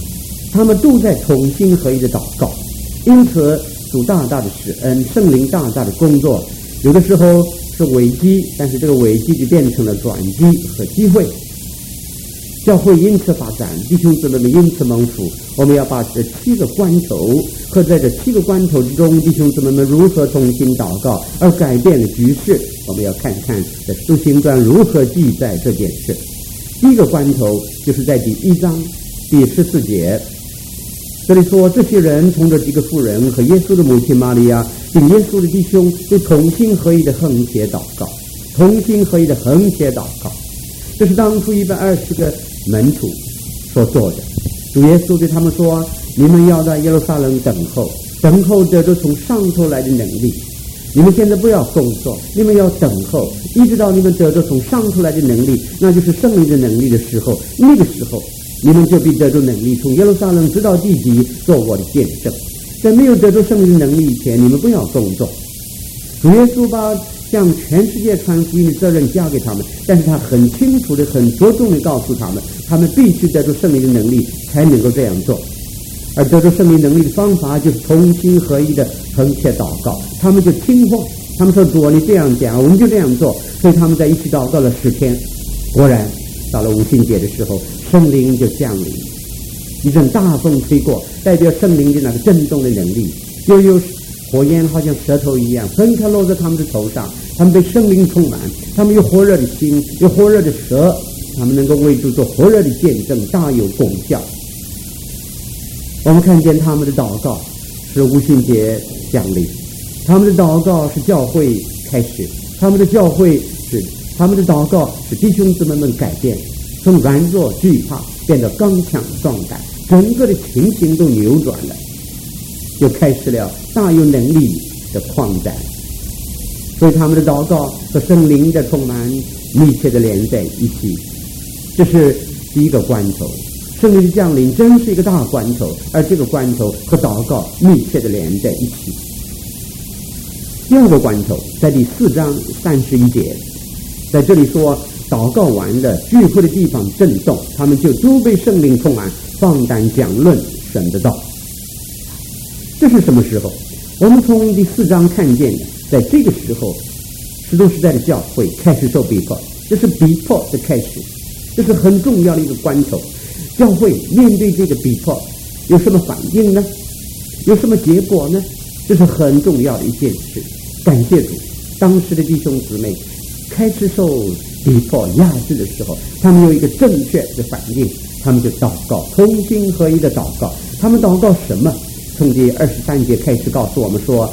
他们都在同心合一的祷告，因此主大大的施恩，圣灵大大的工作。有的时候是危机，但是这个危机就变成了转机和机会。教会因此发展，弟兄姊妹们因此蒙福。我们要把这7个关头，和在这7个关头之中，弟兄姊妹们如何同心祷告而改变了局势。我们要看看在使徒行传如何记载这件事。第一个关头就是在第1章第14节，这里说这些人同着几个妇人和耶稣的母亲玛利亚并耶稣的弟兄就同心合一的横切祷告，同心合一的横切祷告。这是当初120个门徒所做的。主耶稣对他们说，你们要在耶路撒冷等候得着从上头来的能力。你们现在不要工作，你们要等候，一直到你们得着从上头来的能力，那就是圣灵的能力的时候，那个时候你们就必得着能力，从耶路撒冷直到地极做我的见证。在没有得着圣灵的能力以前，你们不要工作。主耶稣把向全世界传福音的责任交给他们，但是他很清楚的很着重的告诉他们，他们必须得着圣灵的能力才能够这样做。而得着圣灵能力的方法就是同心合一的横切祷告。他们就听话，他们说主你这样讲，我们就这样做。所以他们在一起祷告了10天，果然到了五旬节的时候，圣灵就降临，一阵大风吹过，代表圣灵的那个震动的能力，就有火焰好像舌头一样分开落在他们的头上，他们被圣灵充满，他们有火热的心，有火热的舌，他们能够为主做火热的见证，大有功效。我们看见他们的祷告是五旬节降临，他们的祷告是教会开始，他们的祷告是弟兄姊妹们改变，从软弱惧怕变得刚强壮胆，整个的情形都扭转了，就开始了大有能力的扩展。所以他们的祷告和圣灵的充满密切的连在一起，这是第一个关头。圣灵的降临真是一个大关头，而这个关头和祷告密切的连在一起。第二个关头在第4章31节，在这里说祷告完了，聚会的地方震动，他们就都被圣灵充满，放胆讲论神的道。这是什么时候？我们从第4章看见的，在这个时候使徒时代的教会开始受逼迫，这是逼迫的开始，这是很重要的一个关头。教会面对这个逼迫有什么反应呢？有什么结果呢？这是很重要的一件事。感谢主，当时的弟兄姊妹开始受逼迫压制的时候，他们有一个正确的反应，他们就祷告，同心合一的祷告。他们祷告什么？从第23节开始告诉我们说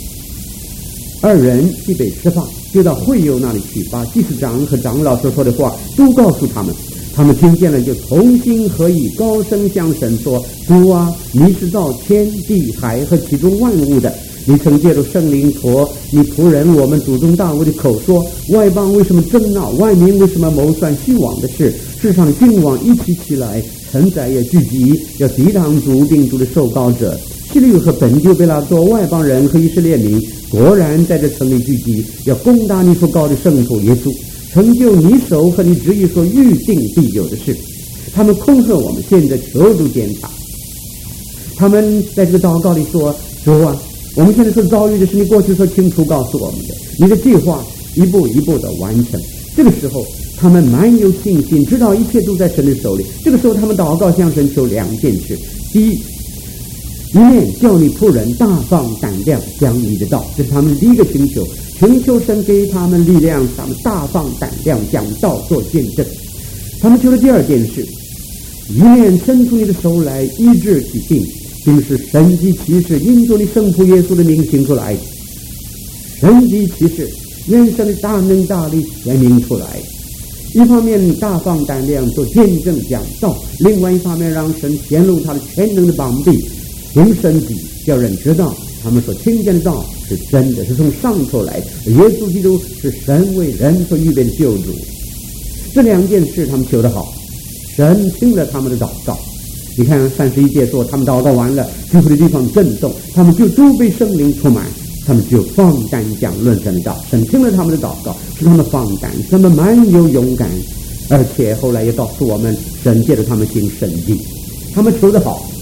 ，2人既被释放，就到会友那里去，把祭司长和长老所说的话都告诉他们。他们听见了，就同心合意，高声向神说：主啊，你是造天地海和其中万物的，你曾借着圣灵托你仆人我们祖宗大卫的口说，外邦为什么争闹，外民为什么谋算虚妄的事？世上的君王一起起来，臣宰也聚集，要抵挡主并主的受膏者。希律和本丢贝拉多外邦人和以色列民果然在这城里聚集，要攻打你所膏的圣徒耶稣，成就你手和你旨意所预定必有的事。他们恐吓我们，现在求主检查。他们在这个祷告里说：主啊，我们现在所遭遇的是你过去所清楚告诉我们的，你的计划一步一步的完成。这个时候他们蛮有信心，知道一切都在神的手里。这个时候他们祷告向神求2件事：第一面叫你仆人大放胆量讲你的道，这是他们的第一个请求，请求神给他们力量，他们大放胆量讲道做见证。他们求了第2件事：一面伸出你的手来医治疾病，并使神迹奇事因着你圣仆耶稣的名行出来。神迹奇事愿神的大能大力显明出来。一方面大放胆量做见证讲道，另外一方面让神显露他的全能的膀臂行神迹，叫人知道他们所听见的道是真的，是从上头来的。耶稣基督是神为人所预备的救主。这2件事他们求得好，神听了他们的祷告。你看31节说，他们祷告完了，聚会的地方震动，他们就都被圣灵充满，他们就放胆讲论神的道。神听了他们的祷告，使他们放胆，使他们蛮有勇敢，而且后来也告诉我们，神借着他们行神迹。他们求得好，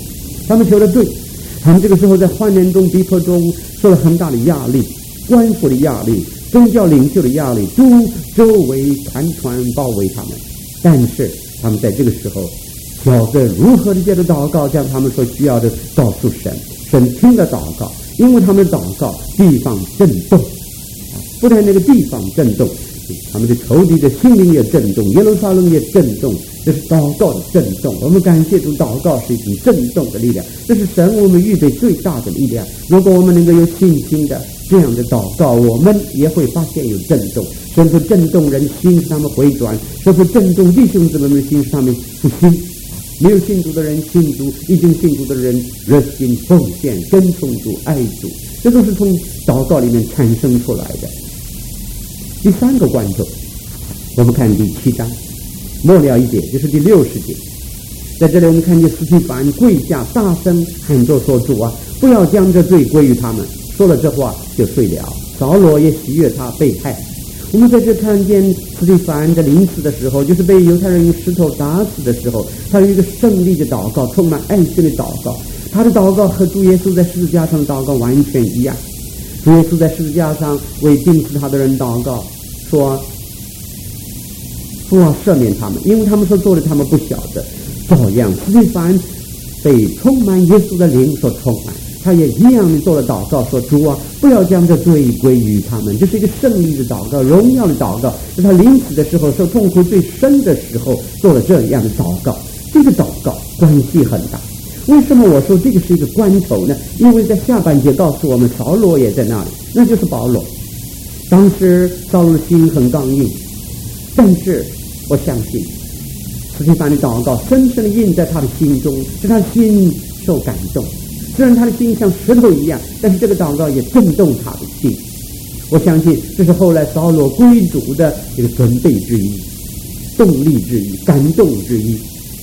他们求的对，他们这个时候在患难中、逼迫中受了很大的压力，官府的压力、宗教领袖的压力，都周围团团包围他们。但是他们在这个时候晓得如何的借着祷告将他们所需要的告诉神，神听了祷告，因为他们的祷告地方震动，不但那个地方震动，他们的仇敌的心灵也震动，耶路撒冷也震动，这是祷告的震动。我们感谢主，祷告是一种震动的力量，这是神我们预备最大的力量。如果我们能够有信心的这样的祷告，我们也会发现有震动，甚至震动人心，使他们回转，甚至震动弟兄姊妹们的心，使他们复兴。没有信主的人信主，已经信主的人热心奉献，跟从主，爱主，这都是从祷告里面产生出来的。第三个关头，我们看第7章末了一节，就是第60节。在这里我们看见司提反跪下大声喊着说，主啊，不要将这罪归于他们。说了这话就睡了。扫罗也喜悦他被害。我们在这看见司提反在临死的时候，就是被犹太人用石头打死的时候，他有一个胜利的祷告，充满爱心的祷告。他的祷告和主耶稣在十字架上的祷告完全一样。主耶稣在十字架上为钉死他的人祷告，说父啊，赦免他们，因为他们所做的他们不晓得。照样司提反被充满耶稣的灵所充满，他也一样的做了祷告，说主啊，不要将这罪归于他们。这是一个胜利的祷告，荣耀的祷告，是他临死的时候受痛苦最深的时候做了这样的祷告。这个祷告关系很大。为什么我说这个是一个关头呢？因为在下半节告诉我们，扫罗也在那里，那就是保罗。当时扫罗的心很刚硬，但是我相信司提反的祷告深深的印在他的心中，使他心受感动。虽然他的心像石头一样，但是这个祷告也震动他的心。我相信这是后来扫罗归主的这个准备之一、动力之一、感动之一。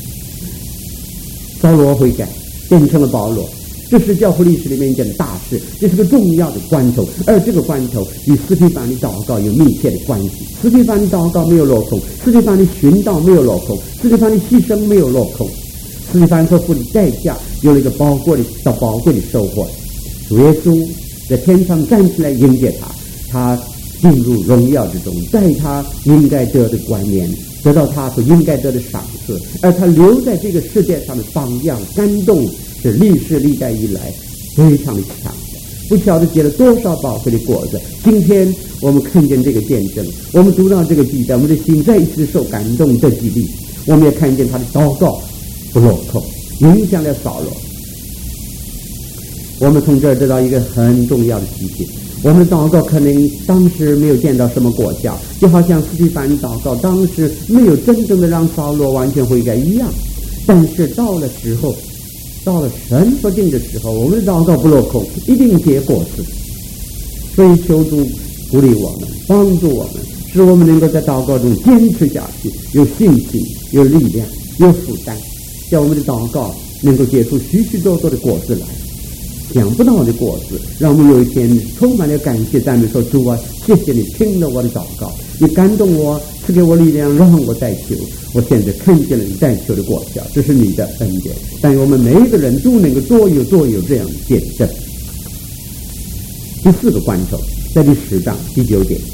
扫罗悔改变成了保罗，这是教会历史里面一件大事，这是个重要的关头，而这个关头与司提反的祷告有密切的关系。司提反的祷告没有落空，司提反的寻道没有落空，司提反的牺牲没有落空，司提反所付的代价有了一个宝贵的收获。主耶稣在天上站起来迎接他，他进入荣耀之中，在他应该得的冠冕，得到他所应该得的赏赐，而他留在这个世界上的榜样感动是历史历代以来非常的强的，不晓得结了多少宝贵的果子。今天我们看见这个见证，我们读到这个记载，我们的心再一次受感动的激励。我们也看见他的祷告不落空，影响了扫罗。我们从这儿得到一个很重要的提醒，我们的祷告可能当时没有见到什么果效，就好像司提反祷告当时没有真正的让扫罗完全悔改一样，但是到了时候，到了神所定的时候，我们的祷告不落空，一定结果子。所以求主鼓励我们，帮助我们，使我们能够在祷告中坚持下去，有信心，有力量，有负担，叫我们的祷告能够结出许许多多的果子来。想不到的果子，让我们有一天充满了感谢赞美，说主啊，谢谢你听了我的祷告，你感动我，赐给我力量，让我代求。我现在看见了你代求的果效，这是你的恩典。但我们每一个人都能够多有这样的见证。第4个关头在第10章第9节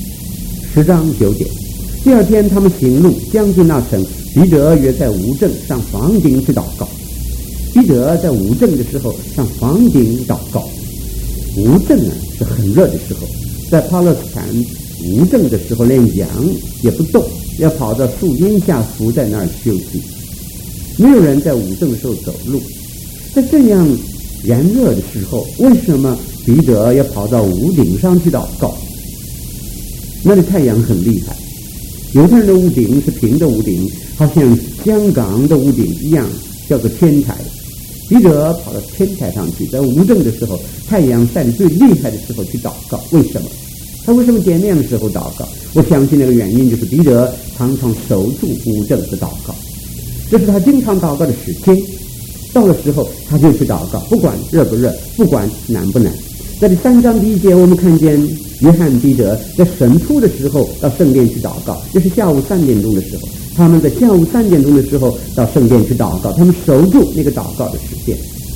，10章9节。第二天他们行路将近那城，彼得约在无证上房顶去祷告。彼得在无证的时候上房顶祷告。无证是很热的时候，在巴勒斯坦无证的时候，连羊也不动，要跑到树荫下伏在那儿休息。没有人在无证的时候走路。在这样炎热的时候，为什么彼得要跑到屋顶上去祷告？那里太阳很厉害，犹太人的屋顶是平的屋顶，好像香港的屋顶一样，叫做天台。彼得跑到天台上去，在无证的时候，太阳晒得最厉害的时候去祷告。为什么？他为什么点亮的时候祷告？我相信那个原因就是彼得常常守住无证的祷告，这是他经常祷告的时间。到了时候他就去祷告，不管热不热，不管难不难。在第3章第1节，我们看见约翰彼得在神初的时候到圣殿去祷告，这是下午3点钟的时候。他们在下午3点钟的时候到圣殿去祷告，他们守住那个祷告的时间。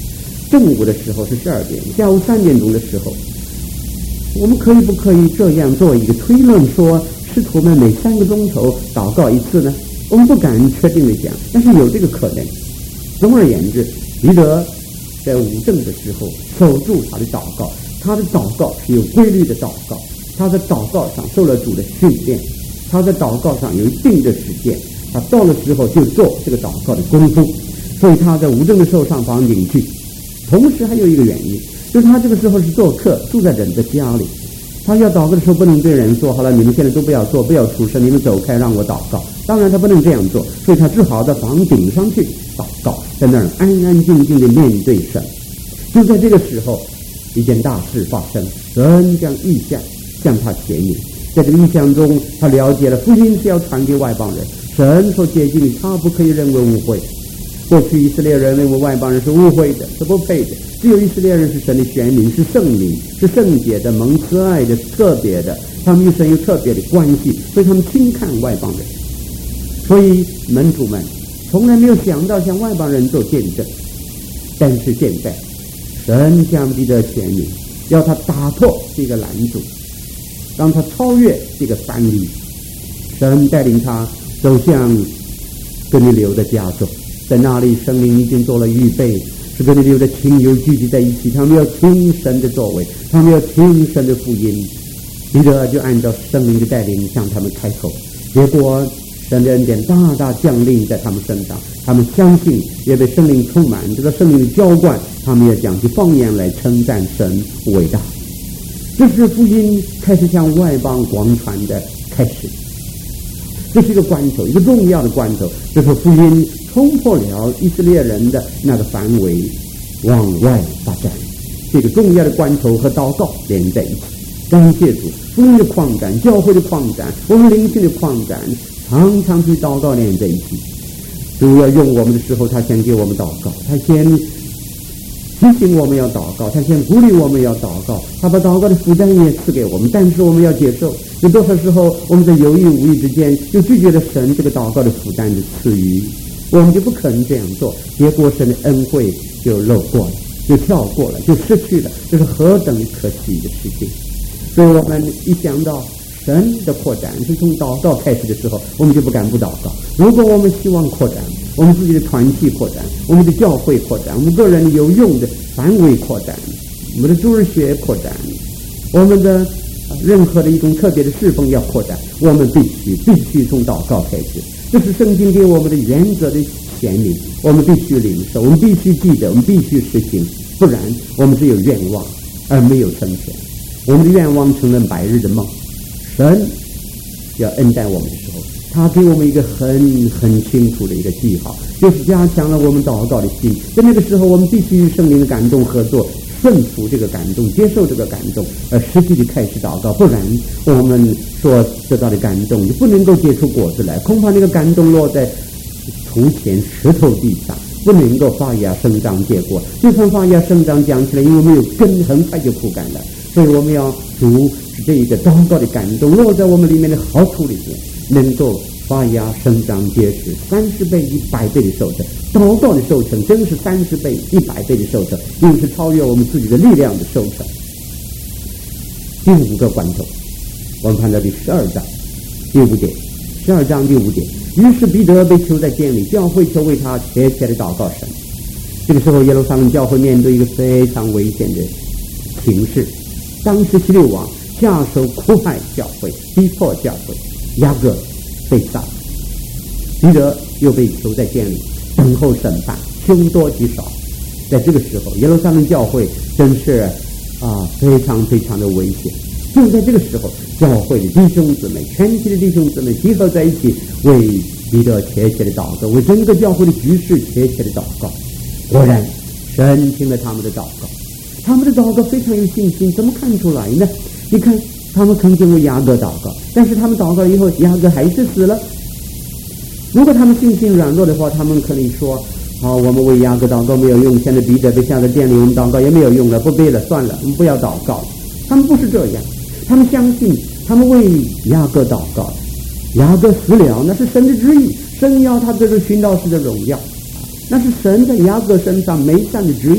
正午的时候是12点，下午3点钟的时候，我们可以不可以这样做一个推论，说使徒们每3个钟头祷告一次呢？我们不敢确定的讲，但是有这个可能。总而言之，彼得在午正的时候守住他的祷告，他的祷告是有规律的祷告，他在祷告上受了主的训练，他在祷告上有一定的时间，他到了时候就做这个祷告的功夫，所以他在午正的时候上房领去。同时还有一个原因，就是他这个时候是做客，住在人的家里，他要祷告的时候不能对人说，好了，你们现在都不要做，不要出声，你们走开让我祷告。当然他不能这样做，所以他只好到房顶上去祷告，在那儿安安静静的面对神。就在这个时候，一件大事发生，神将异象向他显明。在这个异象中，他了解了福音是要传给外邦人，神所接近的他不可以认为误会。过去以色列人认为外邦人是误会的，是不配的，只有以色列人是神的选民，是圣灵，是圣洁的，蒙慈爱的，特别的，他们与神有特别的关系，所以他们轻看外邦人。所以门徒们从来没有想到向外邦人做见证，但是现在神将彼得显明，要他打破这个拦阻，让他超越这个藩篱。神带领他走向哥尼流的家中，在那里圣灵已经做了预备，是哥尼流的亲友聚集在一起，他们要听神的作为，他们要听神的福音。彼得就按照圣灵的带领向他们开口，结果神的恩典大大降临在他们身上，他们相信，也被圣灵充满，这个圣灵的浇灌，他们也讲起方言来称赞神伟大。这是福音开始向外邦广传的开始，这是一个关头，一个重要的关头，就是福音冲破了以色列人的那个范围，往外发展。这个重要的关头和祷告连在一起。感谢主，福音的扩展，教会的扩展，我们灵性的扩展，常常与祷告连在一起。主要用我们的时候，他先给我们祷告，他先提醒我们要祷告，他先鼓励我们要祷告，他把祷告的负担也赐给我们，但是我们要接受。有多少时候我们在有意无意之间就拒绝了神这个祷告的负担的赐予，我们就不可能这样做，结果神的恩惠就漏过了，就跳过了，就失去了，这是何等可惜的事情。所以我们一想到神的扩展是从祷告开始的时候，我们就不敢不祷告。如果我们希望扩展，我们自己的团体扩展，我们的教会扩展，我们个人有用的范围扩展，我们的主日学扩展，我们的任何的一种特别的侍奉要扩展，我们必须从祷告开始。这是圣经给我们的原则的显明，我们必须领受，我们必须记得，我们必须实行，不然我们只有愿望而没有成全。我们的愿望成了白日的梦。神要恩待我们的时候，他给我们一个很清楚的一个记号，就是加强了我们祷告的心。在那个时候，我们必须与圣灵的感动合作，顺服这个感动，接受这个感动，而实际的开始祷告。不然我们所得到的感动就不能够结出果子来，恐怕那个感动落在土前石头地上，不能够发芽生长结果。就算发芽生长长起来，因为没有根，很快就枯干了。所以我们要主这一个祷告的感动落在我们里面的好处里面，能够发芽生长结实，30倍100倍的收成。祷告的收成真是30倍100倍的收成，因为是超越我们自己的力量的收成。第5个关头，我们看到第12章第5节，12章第5节，于是彼得被囚在监里，教会就为他切切的祷告神。这个时候耶路撒冷教会面对一个非常危险的形势，当时希律王下手苦害教会，逼迫教会，雅各被杀，彼得又被囚在监里等候审判，凶多吉少。在这个时候，耶路撒冷教会真是非常非常的危险。就在这个时候，教会的弟兄姊妹，全体的弟兄姊妹集合在一起，为彼得切切的祷告，为整个教会的局势切切的祷告。果然神听了他们的祷告，他们的祷告非常有信心。怎么看出来呢？你看他们曾经为雅各祷告，但是他们祷告以后，雅各还是死了。如果他们信心软弱的话，他们可能说我们为雅各祷告没有用，现在彼得被下在监里，我们祷告也没有用了，不必了，算了，我们不要祷告。他们不是这样，他们相信，他们为雅各祷告，雅各死了，那是神的旨意，神要他得着寻道士的荣耀，那是神在雅各身上美善的旨意。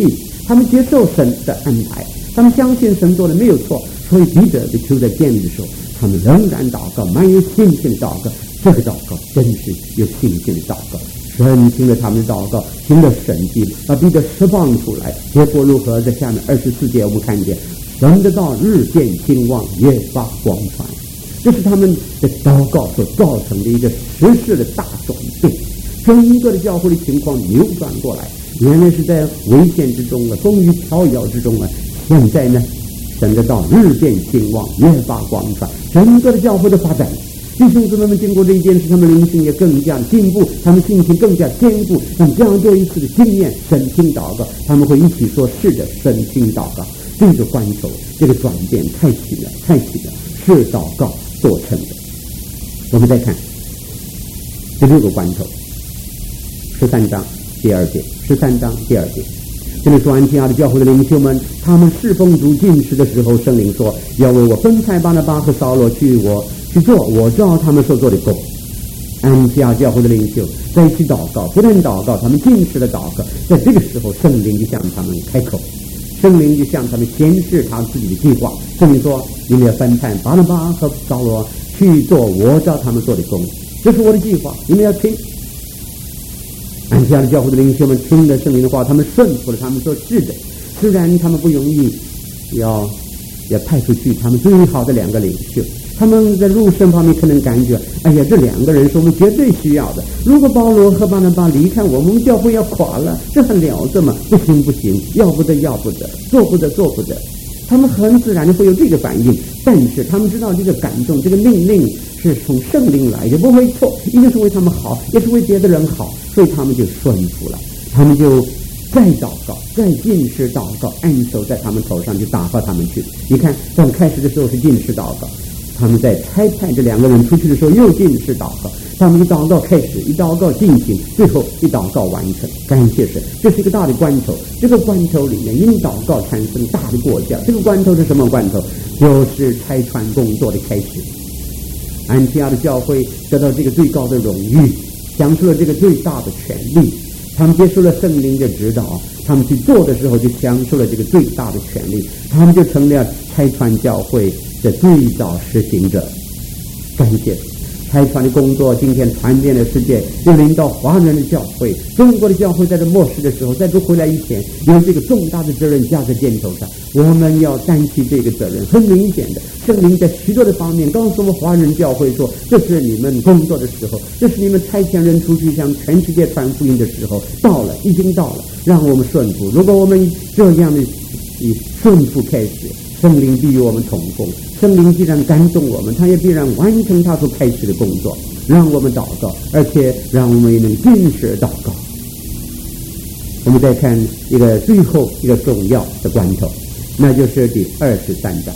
他们接受神的安排，他们相信神做的没有错，所以彼得被囚在监里的时候，他们仍然祷告，蛮有信心的祷告。这个祷告真是有信心的祷告，神听了他们的祷告，行了神迹，把彼得释放出来。结果如何？在下面24节我们看见神的道日渐兴旺，越发广传。这是他们的祷告所造成的一个实质的大转变，整个的教会的情况扭转过来。原来是在危险之中风雨飘摇之中现在呢，神的道日渐兴旺，越发广传，整个的教会的发展。弟兄姊妹们经过这一件事，他们灵性也更加进步，他们信心更加坚固。但这样做一次的经验，神听祷告，他们会一起说是的，神听祷告。这个关头，这个转变太奇了，是祷告做成的。我们再看第6个关头，13章第2节，13章第2节。这里说安提阿的教会的领袖们，他们侍奉主禁食的时候，圣灵说要为我分派巴拿巴和扫罗去做我照他们所做的工。安提阿教会的领袖在一起祷告，不但祷告，他们禁食的祷告。在这个时候，圣灵就向他们开口，圣灵就向他们显示他自己的计划。圣灵说：“你们要分派巴拿巴和扫罗去做我照他们做的工，这是我的计划，你们要听。”安提阿的教会的领袖们听了圣灵的话，他们顺服了，他们说是的。虽然他们不容易要派出去他们最好的2个领袖，他们在入圣方面可能感觉，哎呀，这2个人是我们绝对需要的。如果保罗和巴拿巴离开我们教会要垮了，这还了得吗？不行，要不得，做不得。他们很自然的会有这个反应，但是他们知道这个感动，这个命令是从圣灵来的，不会错，一定是为他们好，也是为别的人好，所以他们就顺服了，他们就再祷告，再禁食祷告，按手在他们头上，就打发他们去。你看，刚开始的时候是禁食祷告，他们在差派这2个人出去的时候又禁食祷告，他们一祷告开始，一祷告进行，最后一祷告完成。感谢神，这是一个大的关头。这个关头里面因祷告产生大的果效。这个关头是什么关头？就是差传工作的开始。安提阿的教会得到这个最高的荣誉，享受了这个最大的权利。他们接受了圣灵的指导，他们去做的时候就享受了这个最大的权利，他们就成了差传教会的最早实行者。感谢差传的工作今天传遍了世界，又领到华人的教会。中国的教会在这末世的时候，在这回来以前，有这个重大的责任加在肩头上，我们要担起这个责任。很明显的，圣灵在许多的方面告诉我们华人教会说，这是你们工作的时候，这是你们差遣人出去向全世界传福音的时候，已经到了，让我们顺服。如果我们这样的以顺服开始，圣灵必与我们同工。圣灵既然感动我们，他也必然完成他所开始的工作，让我们祷告，而且让我们也能禁食祷告。我们再看一个最后一个重要的关头，那就是第23章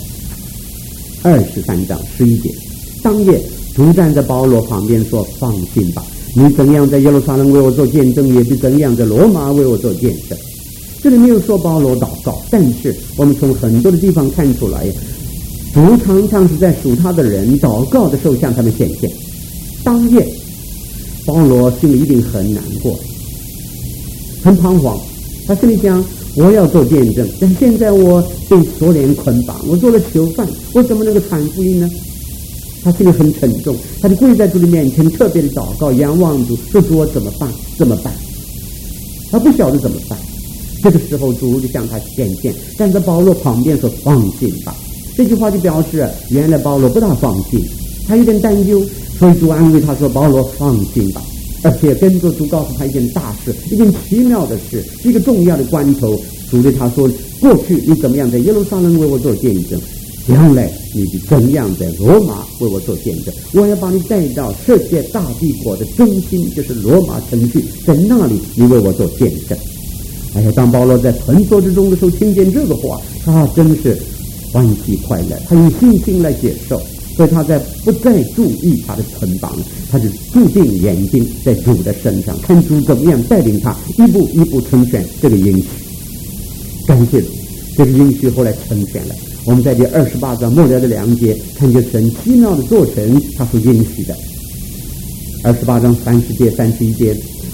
11节。当夜主站在保罗旁边说：“放心吧，你怎样在耶路撒冷为我做见证，也必怎样在罗马为我做见证。”这里没有说保罗祷告，但是我们从很多的地方看出来，主常常是在属他的人祷告的时候向他们显现。当夜保罗心里一定很难过，很彷徨，他心里想，我要做见证，但现在我被锁链捆绑，我做了囚犯，我怎么能够传福音呢？他心里很沉重，他就跪在主的面前，特别的祷告，仰望主，说主我怎么办？他不晓得怎么办。这个时候主就向他显现，站在保罗旁边说：“放心吧。”这句话就表示原来保罗不大放心，他有点担忧，所以主安慰他说：“保罗放心吧。”而且跟着主告诉他一件大事，一件奇妙的事，一个重要的关头。主对他说：“过去你怎么样在耶路撒冷为我做见证，将来你怎样在罗马为我做见证？我要把你带到世界大帝国的中心，就是罗马城去，在那里你为我做见证。”哎呀，当保罗在捆锁之中的时候听见这个话，他真是欢喜快乐，他用信心来接受，所以他在不再注意他的捆绑，他就注定眼睛在主的身上，看主怎么样带领他一步一步成全这个应许。感谢主，这个应许后来成全了。我们在第28章末了的2节看见神奇妙的做成他所应许的。28章30节31节，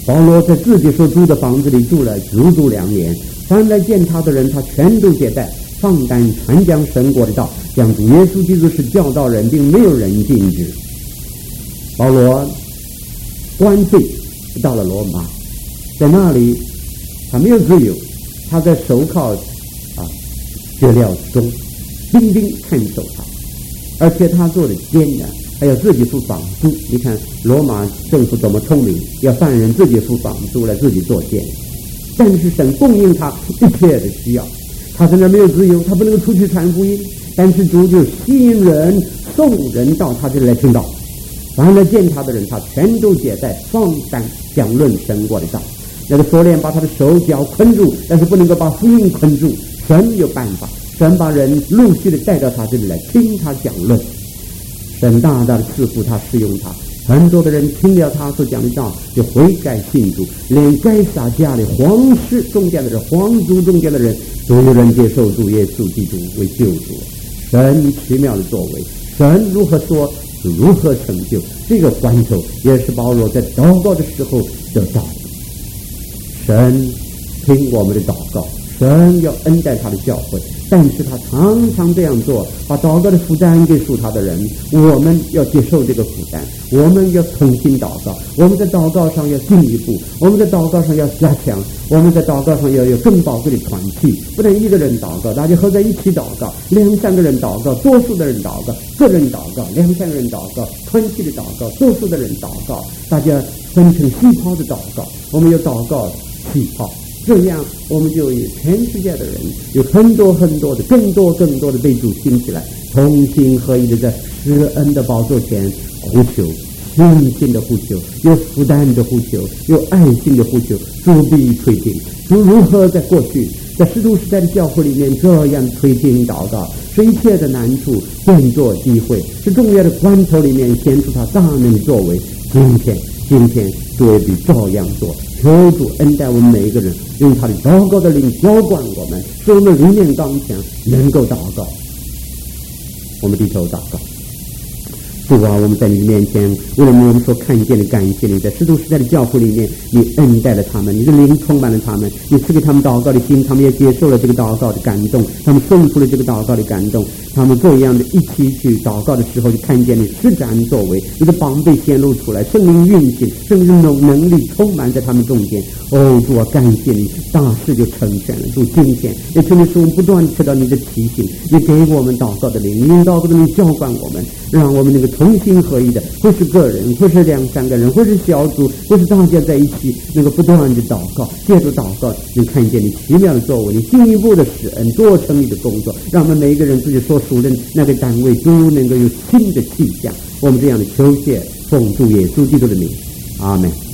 保罗在自己所住的房子里住了足足2年，凡来见他的人，他全都接待，放胆传讲神国的道，讲主耶稣基督是教导人，并没有人禁止。保罗官费到了罗马，在那里他没有自由，他在手铐脚镣中，兵丁看守他，而且他做的监呢，还要自己付房租。你看罗马政府多么聪明，要犯人自己付房租来自己做监。但是神供应他一切的需要，他在那没有自由，他不能够出去传福音，但是主就吸引人送人到他这里来听道，凡来见他的人，他全都接待，放胆讲论神国的道。那个锁链把他的手脚困住，但是不能够把福音困住，神有办法，神把人陆续的带到他这里来听他讲论，神大大的赐福他，使用他，很多的人听了他所讲的道就悔改信主，连该撒家的皇室中间的人，皇族中间的人都有人接受主耶稣基督为救主。神奇妙的作为，神如何说就如何成就，这个环头也是保罗在祷告的时候得到的。神听我们的祷告，神要恩待他的教会，但是他常常这样做，把祷告的负担给属他的人。我们要接受这个负担，我们要同心祷告，我们在祷告上要进一步，我们在祷告上要加强，我们在祷告上要有更宝贵的团契，不能一个人祷告，大家合在一起祷告，2、3个人祷告，多数的人祷告，个人祷告，2、3个人祷告，团契的祷告，多数的人祷告，大家分成细胞的祷告，我们有祷告细胞，这样我们就有全世界的人，有很多很多的更多的被主兴起来，同心合一的在施恩的宝座前呼求，信心的呼求，有负担的呼求，有爱心的呼求，主必推进。主如何在过去在使徒时代的教会里面这样推进祷告，使一切的难处变作机会，是重要的关头里面显出他大能作为。今天主也必照样做，求主恩待我们每一个人，用他的祷告的灵浇灌我们，使我们里面刚强，能够祷告。我们低头祷告。主啊，我们在你的面前，为了我们所看见的感谢你，在使徒时代的教会里面，你恩待了他们，你的灵充满了他们，你赐给他们祷告的心，他们也接受了这个祷告的感动，他们送出了这个祷告的感动，他们这样的一起去祷告的时候，就看见你施展作为，你的膀臂显露出来，圣灵运行，圣灵的能力充满在他们中间。哦，主啊，感谢你，大事就成全了。主，今天也求你使我们不断得到你的提醒，你给我们祷告的灵，你祷告的灵浇灌我们，让我们能够同心合一的，或是个人，或是2、3个人，或是小组，或是大家在一起，能够不断的祷告，借着祷告能看见你奇妙的作为，你进一步的施恩，做成你的工作，让我们每一个人自己所属的那个单位都能够有新的气象。我们这样的求谢，奉主耶稣基督的名，阿们。